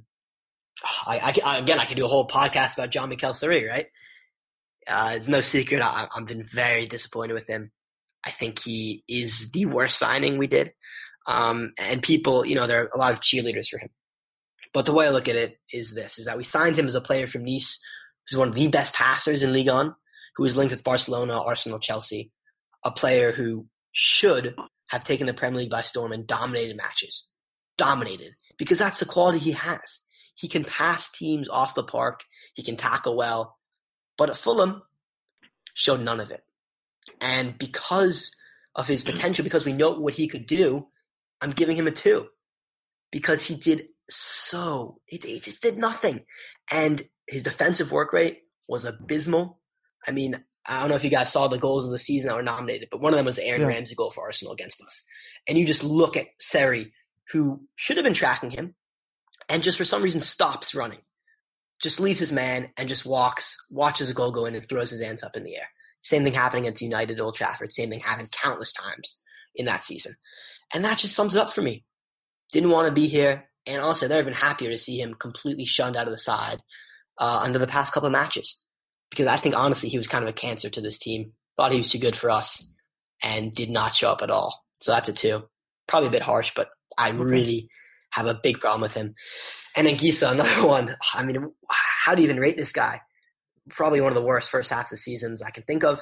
I, I, again, I could do a whole podcast about Jean-Michel Seri, right? Uh, it's no secret. I, I've been very disappointed with him. I think he is the worst signing we did. Um, and people, you know, there are a lot of cheerleaders for him. But the way I look at it is this, is that we signed him as a player from Nice, who's one of the best passers in Ligue one, who is linked with Barcelona, Arsenal, Chelsea, a player who should have taken the Premier League by storm and dominated matches. Dominated. Because that's the quality he has. He can pass teams off the park. He can tackle well. But at Fulham, showed none of it. And because of his potential, because we know what he could do, I'm giving him a two. Because he did so, he, he just did nothing. And his defensive work rate was abysmal. I mean, I don't know if you guys saw the goals of the season that were nominated, but one of them was the Aaron yeah. Ramsey goal for Arsenal against us. And you just look at Seri, who should have been tracking him, and just for some reason stops running. Just leaves his man and just walks, watches a goal go in and throws his hands up in the air. Same thing happening against United at Old Trafford. Same thing happened countless times in that season. And that just sums it up for me. Didn't want to be here. And also, they've been happier to see him completely shunned out of the side uh, under the past couple of matches. Because I think, honestly, he was kind of a cancer to this team. Thought he was too good for us and did not show up at all. So that's a two. Probably a bit harsh, but I really have a big problem with him. And then Gisa, another one. I mean, how do you even rate this guy? Probably one of the worst first half of the seasons I can think of.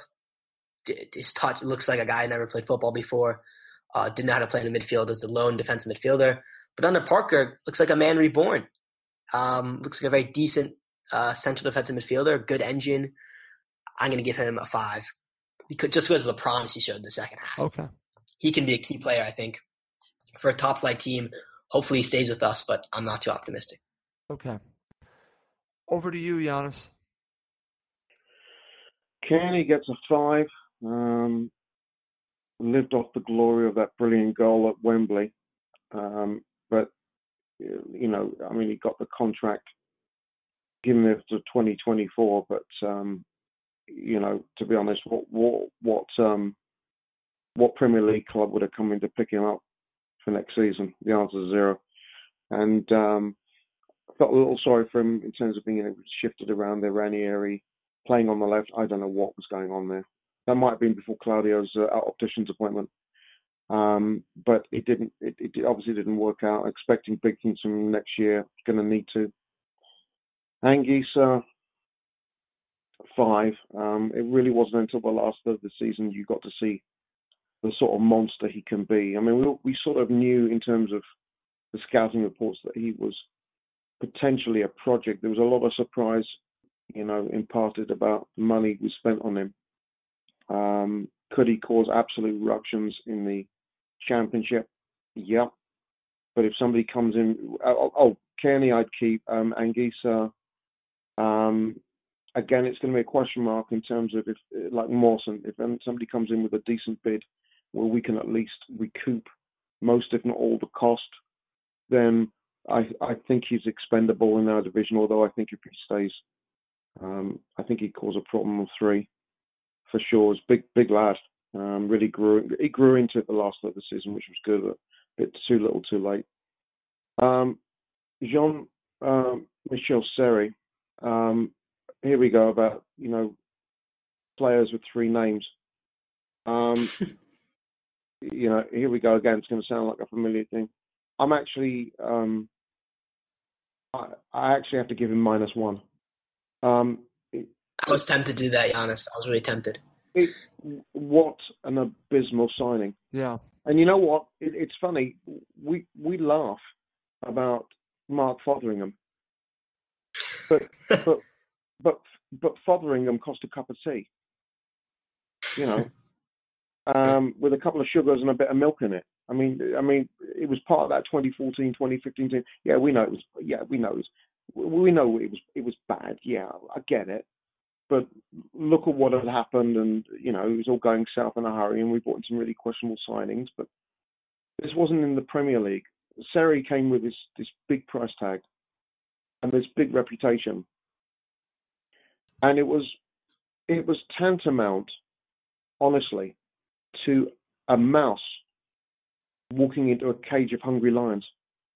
His touch looks like a guy who never played football before. Uh, didn't know how to play in the midfield as a lone defensive midfielder. But under Parker, looks like a man reborn. Um, looks like a very decent uh, central defensive midfielder, good engine. I'm going to give him a five. Because, just because of the promise he showed in the second half. Okay. He can be a key player, I think, for a top-flight team. Hopefully he stays with us, but I'm not too optimistic. Okay. Over to you, Giannis. Kearney gets a five. Um, lived off the glory of that brilliant goal at Wembley. Um, but, you know, I mean, he got the contract given it to twenty twenty-four, but, um, you know, to be honest, what what what, um, what Premier League club would have come in to pick him up for next season? The answer is zero. And um, I felt a little sorry for him in terms of being you know, shifted around there, Ranieri playing on the left. I don't know what was going on there. That might have been before Claudio's uh, optician's appointment. Um, but it didn't, it, it obviously didn't work out. Expecting big things from him next year. Going to need to. Anguissa, five. Um, it really wasn't until the last of the season you got to see the sort of monster he can be. I mean, we, we sort of knew in terms of the scouting reports that he was potentially a project. There was a lot of surprise, you know, imparted about money we spent on him. Um, could he cause absolute ructions in the championship? Yep. But if somebody comes in, oh, oh Kearney I'd keep, um, Anguissa, um, again, it's going to be a question mark in terms of if, like Mawson, if somebody comes in with a decent bid where we can at least recoup most, if not all, the cost, then I, I think he's expendable in our division, although I think if he stays, um, I think he'd cause a problem of three for sure. He's big, big lad. Um, really grew, he grew into it the last of the season, which was good, but a bit too little too late. Um, Jean um, Michel Seri, um, here we go about, you know, players with three names. Um, you know, here we go again. It's going to sound like a familiar thing. I'm actually, um, I, I actually have to give him minus one. Um, it, I was tempted to do that, Giannis. I was really tempted. It, what an abysmal signing. Yeah. And you know what? It, it's funny. We we laugh about Mark Fotheringham, but but but but Fotheringham cost a cup of tea. You know, um, with a couple of sugars and a bit of milk in it. I mean, I mean, it was part of that twenty fourteen, twenty fifteen team. Yeah, we know it was. Yeah, we know it was. We know it was. It was bad. Yeah, I get it. But look at what had happened, and you know, it was all going south in a hurry, and we brought in some really questionable signings. But this wasn't in the Premier League. Seri came with this this big price tag and this big reputation, and it was it was tantamount, honestly, to a mouse walking into a cage of hungry lions.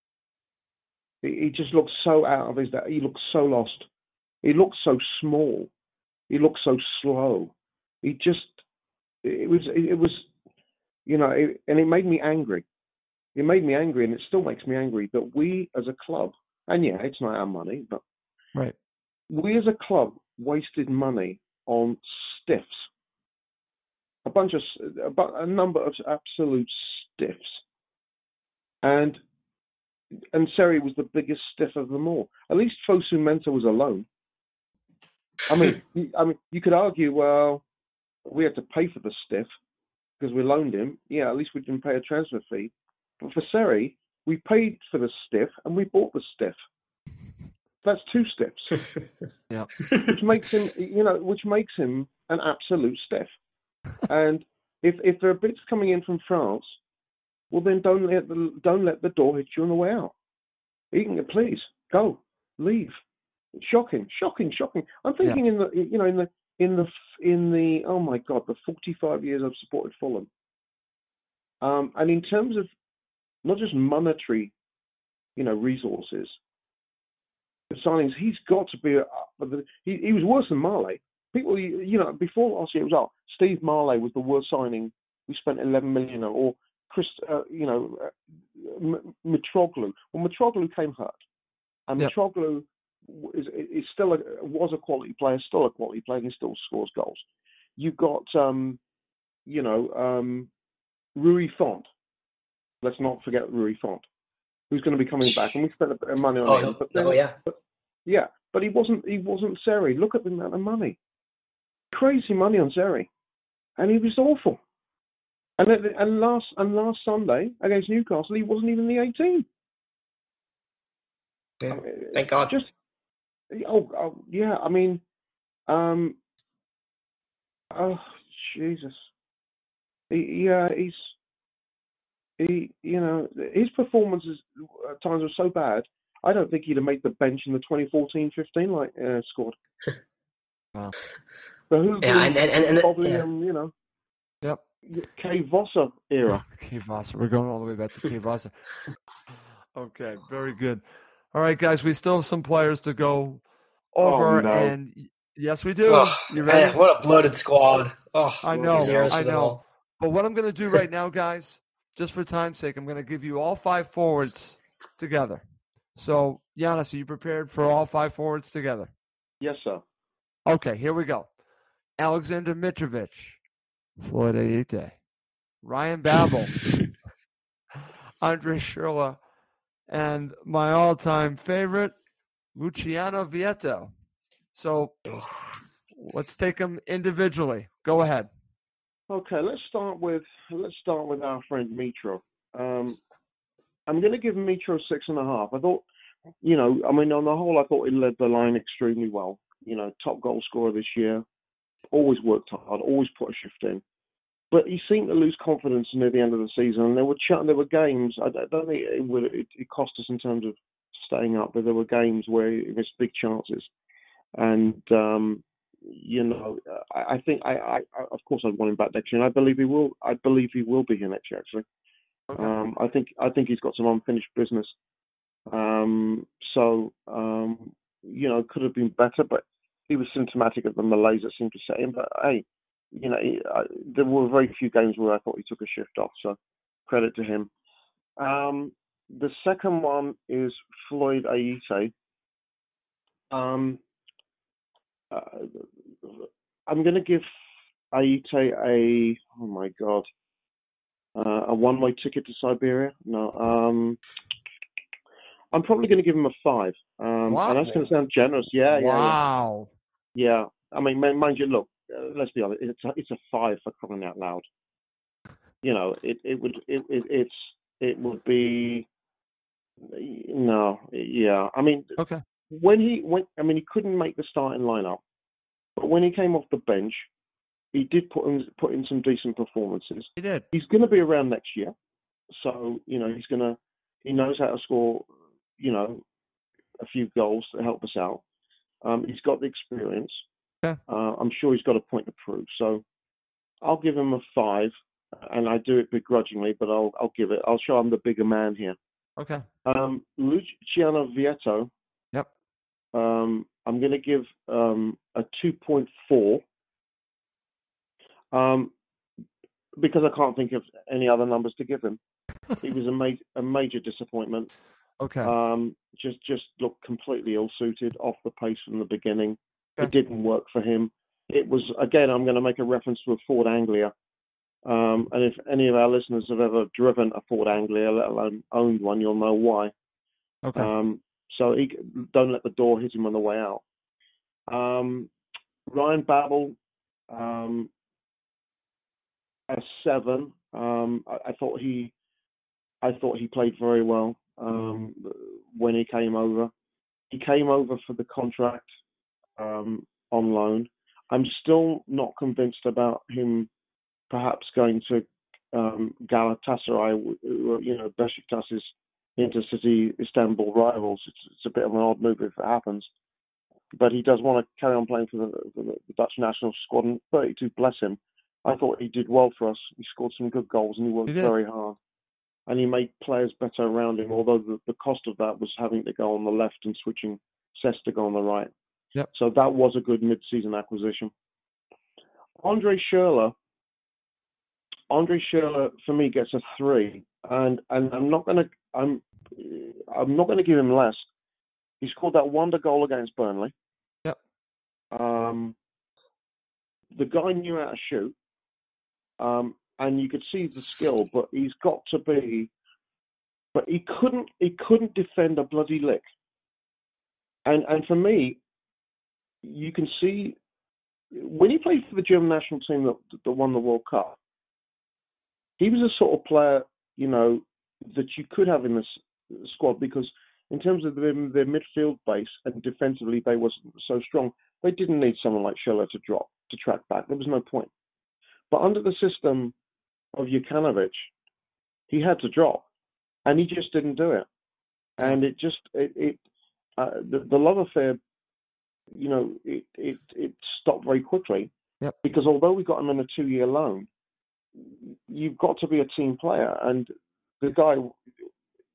He, he just looked so out of his depth. He looked so lost. He looked so small. He looked so slow. He just, it was, it was, you know, it, and it made me angry. It made me angry, and it still makes me angry that we as a club, and yeah, it's not our money, but right, we as a club wasted money on stiffs. A bunch of, a number of absolute stiffs. And and Seri was the biggest stiff of them all. At least Fosu Mensah was alone. I mean, I mean, you could argue, well, we had to pay for the stiff because we loaned him. Yeah, at least we didn't pay a transfer fee. But for Seri, we paid for the stiff and we bought the stiff. That's two stiffs. Yeah, which makes him, you know, which makes him an absolute stiff. And if if there are bits coming in from France, well then don't let the don't let the door hit you on the way out. You can, please go, leave. Shocking, shocking, shocking. I'm thinking yeah. in the you know in the in the in the oh my god, the forty-five years I've supported Fulham. Um, and in terms of not just monetary, you know, resources, the signings, he's got to be. A, he he was worse than Marley. People, you know, before last year it was oh, Steve Marley was the worst signing. We spent eleven million on, or Chris, uh, you know, uh, Mitroglou. Well, Mitroglou came hurt, and yep. Mitroglou is, is still a, was a quality player, still a quality player, and he still scores goals. You've got, um, you know, um, Rui Font. Let's not forget Rui Font, who's going to be coming back, and we spent a bit of money on oh, him. But then, oh yeah, but, yeah, but he wasn't. He wasn't Seri. Look at the amount of money, crazy money on Seri, and he was awful. And and last and last Sunday against Newcastle, he wasn't even the eighteen. Yeah, I mean, thank God. Just oh, oh yeah, I mean, um, oh Jesus, he, yeah, he's he, you know, his performances at times were so bad. I don't think he'd have made the bench in the twenty fourteen fifteen like uh, squad. Wow. But who? Yeah, and and, and, and probably yeah. um, you know. Yep. K. Vossa era. K. Vossa. We're going all the way back to K. Vossa. Okay, very good. All right, guys, we still have some players to go over, oh, no. and yes, we do. Ugh, you ready? Man, what a bloated squad. Oh, I know, I know. All. But what I'm going to do right now, guys, just for time's sake, I'm going to give you all five forwards together. So, Giannis, are you prepared for all five forwards together? Yes, sir. Okay, here we go. Alexander Mitrovic, Floyd Ayite, Ryan Babel, Andre Schurrle, and my all-time favorite, Luciano Vietto. So let's take them individually. Go ahead. Okay, let's start with let's start with our friend Mitro. Um, I'm going to give Mitro six and a half. I thought, you know, I mean, on the whole, I thought he led the line extremely well. You know, top goal scorer this year. Always worked hard. Always put a shift in. But he seemed to lose confidence near the end of the season. And there were ch- there were games. I don't think it, would, it, it cost us in terms of staying up, but there were games where he missed big chances. And um, you know, I, I think I, I, of course, I'd want him back next year, and I believe he will. I believe he will be here next year. Actually, okay. um, I think I think he's got some unfinished business. Um, so um, you know, could have been better, but he was symptomatic of the malaise that seemed to set in. But hey, you know, he, I, there were very few games where I thought he took a shift off. So credit to him. Um, the second one is Floyd Ayite. Um, uh, I'm going to give Ayite a, oh my God, uh, a one-way ticket to Siberia. No, um, I'm probably going to give him a five. Um, wow. And that's going to sound generous. Yeah, yeah. Wow. Yeah. yeah. I mean, mind you, look, uh, let's be honest. It's a, it's a five for crying out loud. You know, it, it would, it, it, it's, it would be, no, yeah. I mean, okay. When he went, I mean, he couldn't make the starting lineup, but when he came off the bench, he did put in put in some decent performances. He did. He's going to be around next year, so you know he's going to he knows how to score, you know, a few goals to help us out. Um, he's got the experience. Okay. Uh, I'm sure he's got a point to prove. So I'll give him a five, and I do it begrudgingly, but I'll I'll give it. I'll show I'm the bigger man here. Okay. Um, Luciano Vietto. Yep. Um, I'm going to give um, a two point four um, because I can't think of any other numbers to give him. He was a, ma- a major disappointment. Okay. Um, just just looked completely ill-suited, off the pace from the beginning. Okay. It didn't work for him. It was, again, I'm going to make a reference to a Ford Anglia. Um, and if any of our listeners have ever driven a Ford Anglia, let alone owned one, you'll know why. Okay. Um, So he, don't let the door hit him on the way out. Um, Ryan Babel, um, a seven. Um, I, I thought he, I thought he played very well um, when he came over. He came over for the contract um, on loan. I'm still not convinced about him perhaps going to um, Galatasaray, you know, Besiktas's intercity Istanbul rivals. It's, it's a bit of an odd move if it happens. But he does want to carry on playing for the, for the Dutch national squad, and thirty-two, bless him. I thought he did well for us. He scored some good goals, and he worked he very hard. And he made players better around him, although the, the cost of that was having to go on the left and switching Cesc to go on the right. Yep. So that was a good mid-season acquisition. Andre Schurrle, Andre Schurrle for me gets a three, and and I'm not gonna I'm I'm not gonna give him less. He scored that wonder goal against Burnley. Yep. Um, the guy knew how to shoot, um, and you could see the skill, but he's got to be. But he couldn't. He couldn't defend a bloody lick. And and for me, you can see when he played for the German national team that, that won the World Cup. He was a sort of player, you know, that you could have in this squad because in terms of their, their midfield base and defensively they wasn't so strong. They didn't need someone like Schürrle to drop, to track back. There was no point. But under the system of Jukanovic, he had to drop, and he just didn't do it. And it just, it, it uh, the, the love affair, you know, it, it, it stopped very quickly. Yep. Because although we got him on a two-year loan, you've got to be a team player. And the guy,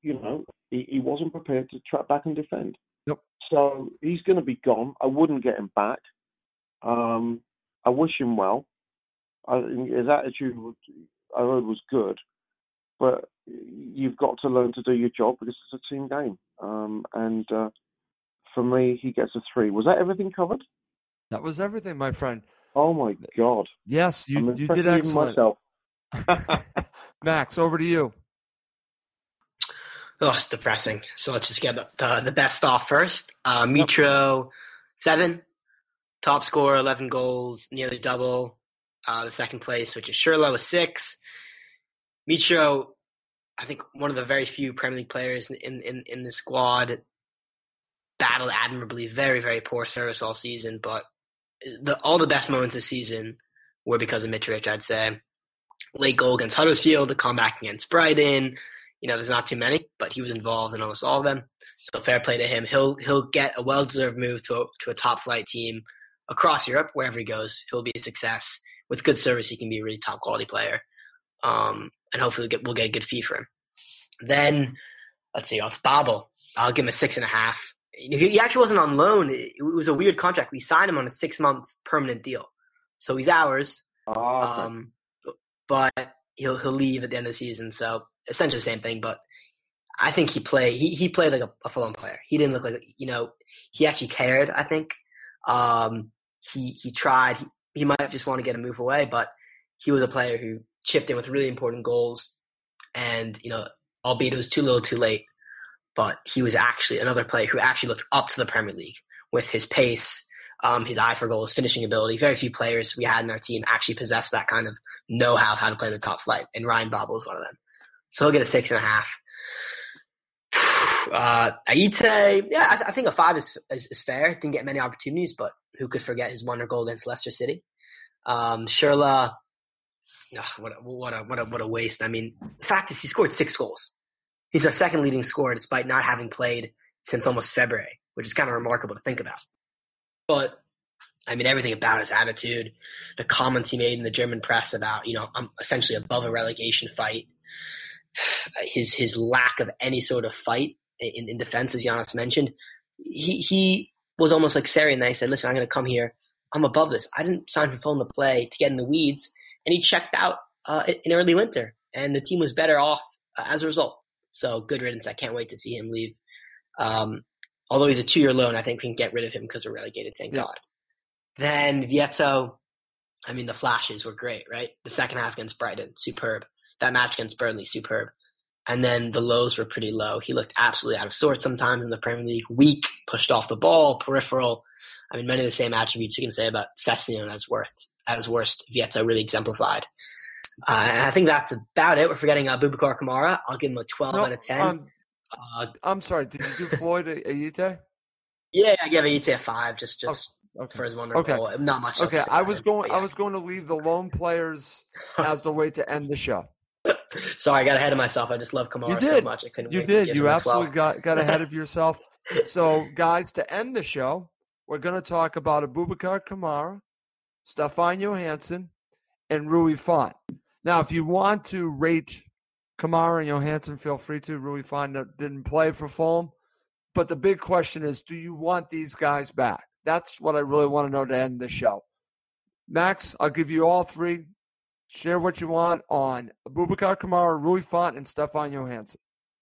you know, he, he wasn't prepared to track back and defend. Yep. So he's going to be gone. I wouldn't get him back. Um, I wish him well. I, his attitude, I heard, was good. But you've got to learn to do your job because it's a team game. Um, and uh, for me, he gets a three. Was that everything covered? That was everything, my friend. Oh, my God. Yes, you, I'm you did excellent. Myself. Max, over to you. Oh, it's depressing. So let's just get the, the, the best off first. Uh, Mitro, seven. Top scorer, eleven goals, nearly double. Uh, the second place, which is Schürrle, with six. Mitro, I think one of the very few Premier League players in, in, in the squad, battled admirably. Very, very poor service all season. But the, all the best moments this season were because of Mitrovic, I'd say. Late goal against Huddersfield, the comeback against Brighton. You know, there's not too many, but he was involved in almost all of them. So fair play to him. He'll he'll get a well-deserved move to a, to a top-flight team across Europe, wherever he goes. He'll be a success. With good service, he can be a really top-quality player. Um, and hopefully we'll get, we'll get a good fee for him. Then, let's see, it's Babel. I'll give him a six and a half. He actually wasn't on loan. It was a weird contract. We signed him on a six-month permanent deal. So he's ours. Oh, okay. Um, but he'll he'll leave at the end of the season. So essentially the same thing. But I think he played he, he played like a, a full-on player. He didn't look like, you know, he actually cared, I think. Um, he he tried. He, he might just want to get a move away, but he was a player who chipped in with really important goals. And, you know, albeit it was too little too late, but he was actually another player who actually looked up to the Premier League with his pace, um, his eye for goals, finishing ability. Very few players we had in our team actually possessed that kind of know-how of how to play in the top flight, and Ryan Babel is one of them. So he'll get a six and a half. Uh, Aite, yeah, I, th- I think a five is, is is fair. Didn't get many opportunities, but who could forget his wonder goal against Leicester City? Um, Schürrle, oh, what a, what a what a what a waste. I mean, the fact is he scored six goals. He's our second leading scorer, despite not having played since almost February, which is kind of remarkable to think about. But I mean, everything about his attitude, the comments he made in the German press about, you know, I'm essentially above a relegation fight. His his lack of any sort of fight in, in defense, as Giannis mentioned, he he was almost like Sarri, and I said, listen, I'm going to come here. I'm above this. I didn't sign for Fulham to play to get in the weeds, and he checked out uh, in early winter, and the team was better off uh, as a result. So good riddance. I can't wait to see him leave. Um, although he's a two-year loan, I think we can get rid of him because we're relegated, thank yeah. God. Then Vietto, I mean, the flashes were great, right? The second half against Brighton, superb. That match against Burnley, superb. And then the lows were pretty low. He looked absolutely out of sorts sometimes in the Premier League. Weak, pushed off the ball, peripheral. I mean, many of the same attributes you can say about Sessegnon as worst. At his worst, Vietto really exemplified. Uh, and I think that's about it. We're forgetting uh, Boubacar Kamara. I'll give him a twelve no, out of ten. Um, uh, I'm sorry. Did you do Floyd Aite? Yeah, I gave Aite a five just just okay. for his wonderful okay. goal. Not much. Okay, else I was him, going. yeah. I was going to leave the lone players as the way to end the show. Sorry, I got ahead of myself. I just love Kamara you did. so much. I couldn't. You wait did. To give you him absolutely got got ahead of yourself. So, guys, to end the show, we're going to talk about Boubacar Kamara, Stefan Johansson, and Rui Font. Now, if you want to rate Kamara and Johansson, feel free to. Rui Font didn't play for Fulham. But the big question is, do you want these guys back? That's what I really want to know to end the show. Max, I'll give you all three. Share what you want on Boubacar Kamara, Rui Font, and Stefan Johansson.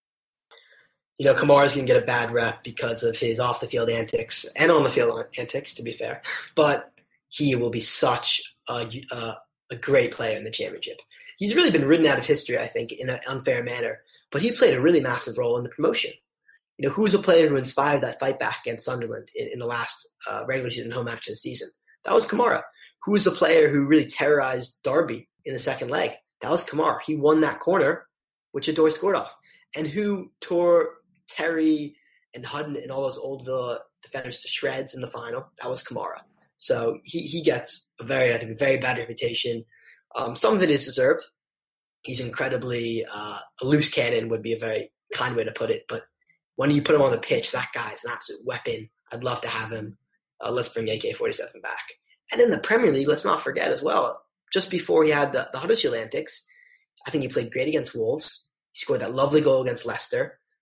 You know, Kamara's going to get a bad rep because of his off-the-field antics and on-the-field antics, to be fair. But he will be such a, a, a great player in the championship. He's really been ridden out of history, I think, in an unfair manner. But he played a really massive role in the promotion. You know, who's a player who inspired that fight back against Sunderland in, in the last uh, regular season home match of the season? That was Kamara. Who was the player who really terrorized Derby in the second leg? That was Kamara. He won that corner, which Odoi scored off. And who tore Terry and Hutton and all those old Villa defenders to shreds in the final? That was Kamara. So he, he gets a very, I think, very bad reputation. Um, some of it is deserved. He's incredibly uh, a loose cannon would be a very kind way to put it. But when you put him on the pitch, that guy is an absolute weapon. I'd love to have him. Uh, let's bring A K forty-seven back. And in the Premier League, let's not forget as well, just before he had the, the Huddersfield antics, I think he played great against Wolves. He scored that lovely goal against Leicester.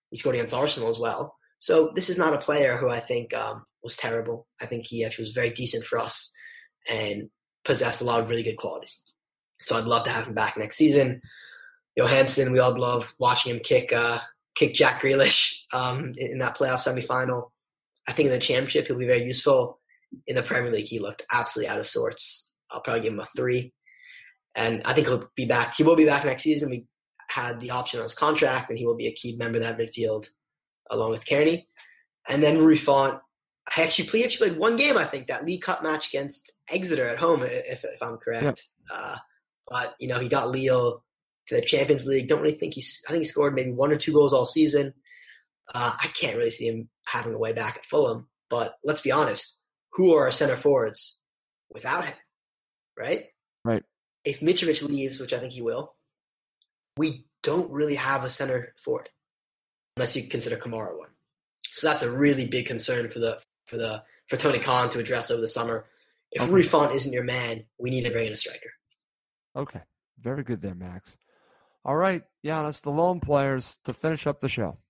He scored against Arsenal as well. So this is not a player who I think um, was terrible. I think he actually was very decent for us and possessed a lot of really good qualities. So I'd love to have him back next season. Johansson, we all love watching him kick uh, kick Jack Grealish um, in, in that playoff semifinal. I think in the championship he'll be very useful. In the Premier League, he looked absolutely out of sorts. I'll probably give him a three. And I think he'll be back. He will be back next season. We had the option on his contract, and he will be a key member of that midfield along with Kearney. And then Rui Font, I actually played, actually played one game, I think, that League Cup match against Exeter at home, if, if I'm correct. Yeah. Uh, but, you know, he got Lille to the Champions League. Don't really think he's – I think he scored maybe one or two goals all season. Uh, I can't really see him having a way back at Fulham. But let's be honest, who are our center forwards without him, right? Right. If Mitrovic leaves, which I think he will, we don't really have a center forward unless you consider Kamara one. So that's a really big concern for the for the for Tony Khan to address over the summer. If okay. Rui Font isn't your man, we need to bring in a striker. Okay. Very good there, Max. All right, Giannis, the lone players to finish up the show.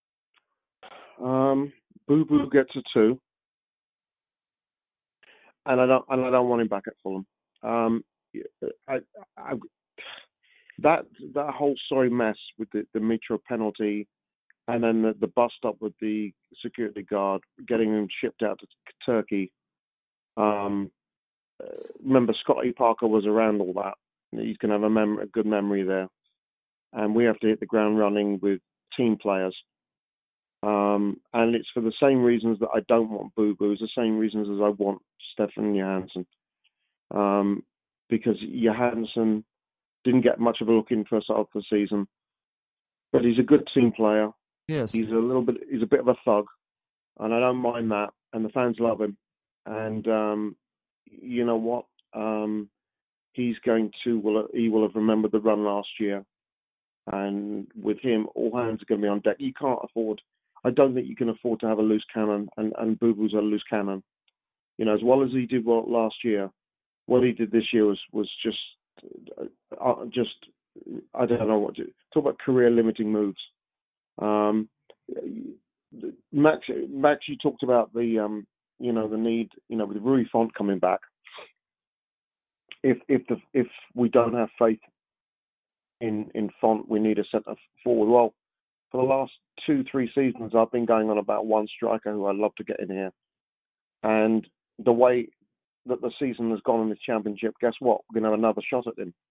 Um, Boo Boo gets a two. And I don't and I don't want him back at Fulham. Um, I, I, that that whole sorry mess with the, the Mitro penalty, and then the, the bust up with the security guard, getting him shipped out to Turkey. Um, remember, Scotty Parker was around all that. He's going to have a, mem- a good memory there, and we have to hit the ground running with team players. Um, and it's for the same reasons that I don't want Boo Boo, the same reasons as I want Stefan Johansson. Um, because Johansson didn't get much of a look in first half of the season, but he's a good team player. Yes, he's a little bit, he's a bit of a thug, and I don't mind that. And the fans love him. And um, you know what? Um, he's going to, will he will have remembered the run last year, and with him, all hands are going to be on deck. You can't afford. I don't think you can afford to have a loose cannon, and and Boo Boo's a loose cannon. You know, as well as he did well last year, what he did this year was was just uh, just I don't know what to talk about career limiting moves. Um, Max, Max, you talked about the um, you know the need, you know, with Rui Font coming back. If if the if we don't have faith in in Font, we need a centre forward. Well, for the last two three seasons, I've been going on about one striker who I'd love to get in here, and the way that the season has gone in the championship, guess what? We're going to have another shot at him.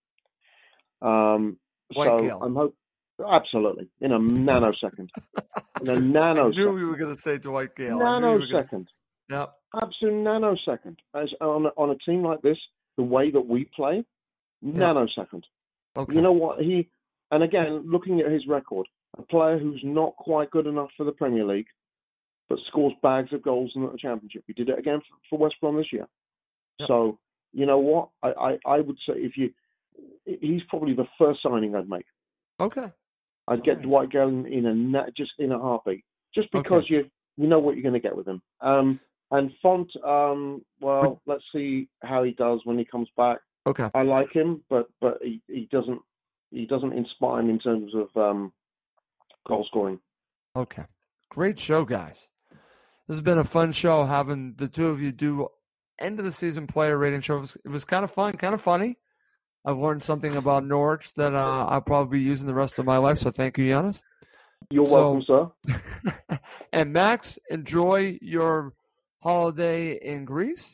Um, so Gill. I'm hope absolutely in a nanosecond. In a nanosecond. I knew we were going to say Dwight Gale. Nanosecond. Gonna... Yep. Absolute nanosecond. As on a, on a team like this, the way that we play, yep. nanosecond. Okay. You know what he? And again, looking at his record, a player who's not quite good enough for the Premier League, but scores bags of goals in the Championship. He did it again for, for West Brom this year. Yep. So, you know what? I, I, I would say if you, he's probably the first signing I'd make. Okay. I'd get right. Dwight Gale in, in a just in a heartbeat, just because okay. you you know what you're going to get with him. Um, and Font, um, well, let's see how he does when he comes back. Okay. I like him, but but he, he doesn't he doesn't inspire me in terms of um, goal scoring. Okay. Great show, guys. This has been a fun show having the two of you do end of the season player rating show. It was, it was kind of fun, kind of funny. I've learned something about Norwich that uh, I'll probably be using the rest of my life. So thank you, Giannis. You're so, welcome, sir. And Max, enjoy your holiday in Greece.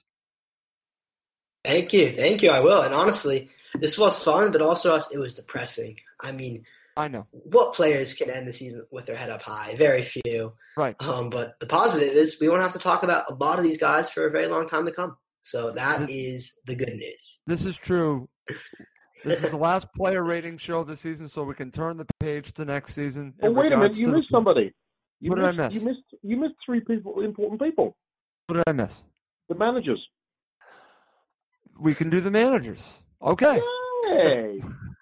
Thank you. Thank you. I will. And honestly, this was fun, but also it was depressing. I mean, I know. What players can end the season with their head up high? Very few. Right. Um, but the positive is we won't have to talk about a lot of these guys for a very long time to come. So that this, is the good news. This is true. This is the last player rating show of the season, so we can turn the page to next season. Oh, wait a minute. You missed the... somebody. You what missed, did I miss? You missed, you missed three people, important people. What did I miss? The managers. We can do the managers. Okay. Hey.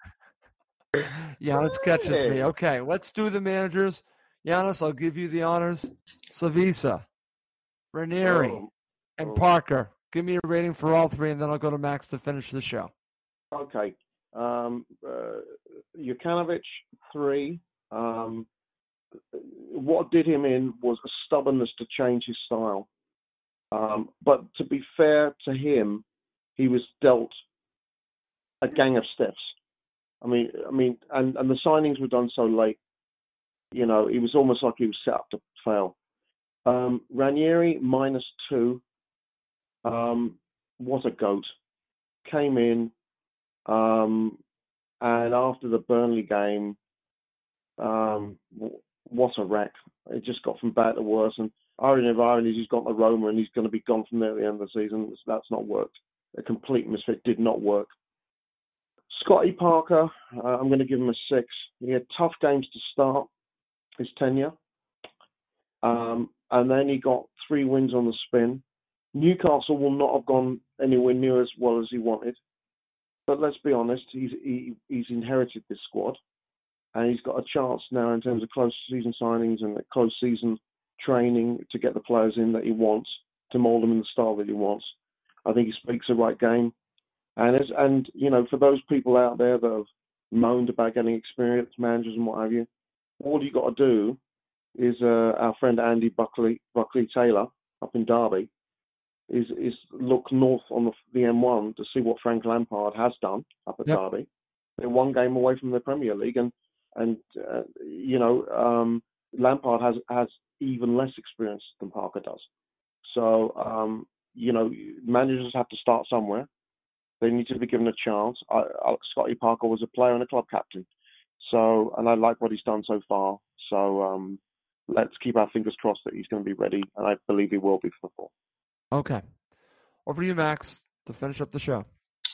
Giannis catches hey. me. Okay, let's do the managers. Giannis, I'll give you the honors. Savisa, Ranieri, oh. and oh. Parker. Give me a rating for all three, and then I'll go to Max to finish the show. Okay. Um, uh, Jokanovic, three. Um, what did him in was a stubbornness to change his style. Um, but to be fair to him, he was dealt a gang of stiffs. I mean, I mean, and, and the signings were done so late. You know, it was almost like he was set up to fail. Um, Ranieri minus two. Um, what a goat! Came in, um, and after the Burnley game, um, what a wreck! It just got from bad to worse. And irony of ironies, he's got the Roma, and he's going to be gone from there at the end of the season. That's not worked. A complete misfit. Did not work. Scotty Parker, uh, I'm going to give him a six. He had tough games to start his tenure, um, and then he got three wins on the spin. Newcastle will not have gone anywhere near as well as he wanted. But let's be honest, he's he, he's inherited this squad, and he's got a chance now in terms of close season signings and close season training to get the players in that he wants, to mould them in the style that he wants. I think he speaks the right game. And, as, and you know, for those people out there that have moaned about getting experienced managers and what have you, all you got to do is uh, our friend Andy Buckley, Buckley Taylor up in Derby, is is look north on the, the M one to see what Frank Lampard has done up at yep. Derby. They're one game away from the Premier League, and and uh, you know um, Lampard has has even less experience than Parker does. So um, you know managers have to start somewhere. They need to be given a chance. I, I, Scotty Parker was a player and a club captain, so and I like what he's done so far. So um, let's keep our fingers crossed that he's going to be ready, and I believe he will be for the fall. Okay. Over to you, Max, to finish up the show.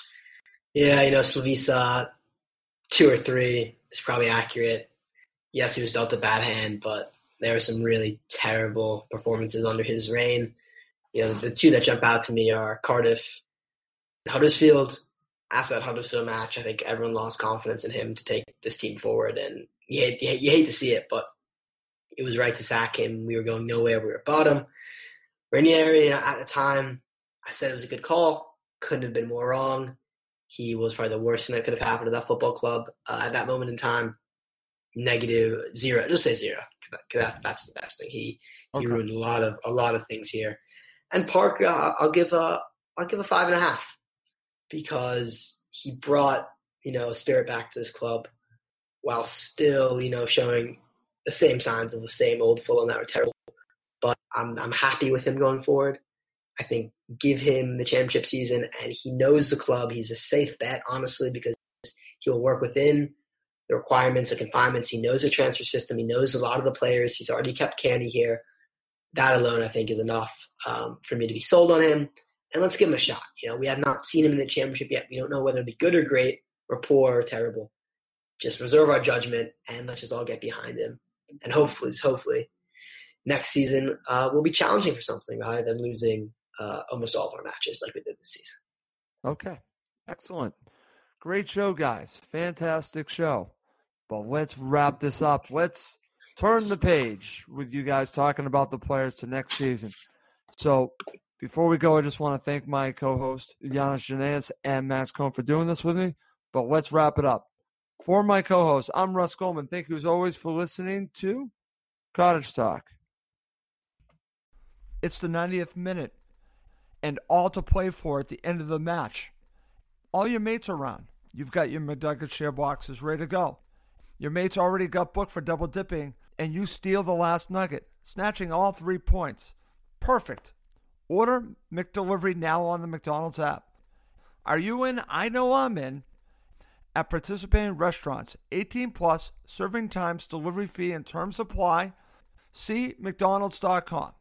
Yeah, you know, Slavisa, two or three is probably accurate. Yes, he was dealt a bad hand, but there were some really terrible performances under his reign. You know, the two that jump out to me are Cardiff and Huddersfield. After that Huddersfield match, I think everyone lost confidence in him to take this team forward, and you hate, you hate, you hate to see it, but it was right to sack him. We were going nowhere. We were bottom. Ranieri, at the time, I said it was a good call. Couldn't have been more wrong. He was probably the worst thing that could have happened to that football club uh, at that moment in time. Negative zero. Just say zero. That, that's the best thing. He okay. he ruined a lot of a lot of things here. And Parker, uh, I'll give a I'll give a five and a half because he brought you know spirit back to this club while still you know showing the same signs of the same old Fulham that were terrible. But I'm I'm happy with him going forward. I think give him the championship season, and he knows the club. He's a safe bet, honestly, because he'll work within the requirements, the confinements. He knows the transfer system. He knows a lot of the players. He's already kept Candy here. That alone, I think, is enough um, for me to be sold on him. And let's give him a shot. You know, we have not seen him in the championship yet. We don't know whether it'll be good or great, or poor or terrible. Just reserve our judgment, and let's just all get behind him. And hopefully, hopefully. Next season uh, will be challenging for something rather than losing uh, almost all of our matches like we did this season. Okay. Excellent. Great show, guys. Fantastic show. But let's wrap this up. Let's turn the page with you guys talking about the players to next season. So before we go, I just want to thank my co-host, Giannis Janaeus and Max Cohn for doing this with me. But let's wrap it up. For my co-host, I'm Russ Goldman. Thank you as always for listening to Cottage Talk. It's the ninetieth minute, and all to play for at the end of the match. All your mates are around. You've got your McNugget share boxes ready to go. Your mates already got booked for double dipping, and you steal the last nugget, snatching all three points. Perfect. Order McDelivery now on the McDonald's app. Are you in? I know I'm in. At participating restaurants, eighteen plus, serving times, delivery fee, and terms apply. See mcdonalds dot com.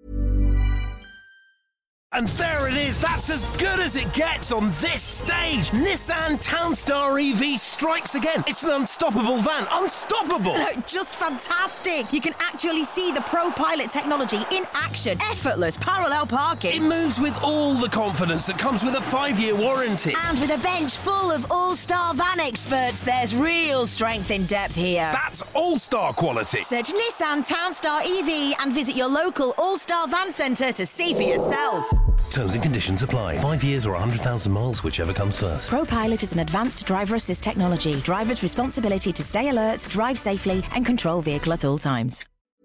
And there it is, that's as good as it gets on this stage. Nissan Townstar E V strikes again. It's an unstoppable van, unstoppable. Look, just fantastic. You can actually see the Pro Pilot technology in action. Effortless parallel parking. It moves with all the confidence that comes with a five-year warranty. And with a bench full of all-star van experts, there's real strength in depth here. That's all-star quality. Search Nissan Townstar E V and visit your local all-star van centre to see for yourself. Terms and conditions apply. Five years or one hundred thousand miles, whichever comes first. ProPilot is an advanced driver assist technology. Driver's responsibility to stay alert, drive safely, and control vehicle at all times.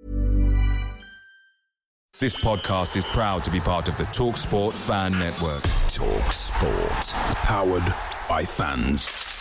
This podcast is proud to be part of the TalkSport Fan Network. TalkSport. Powered by fans.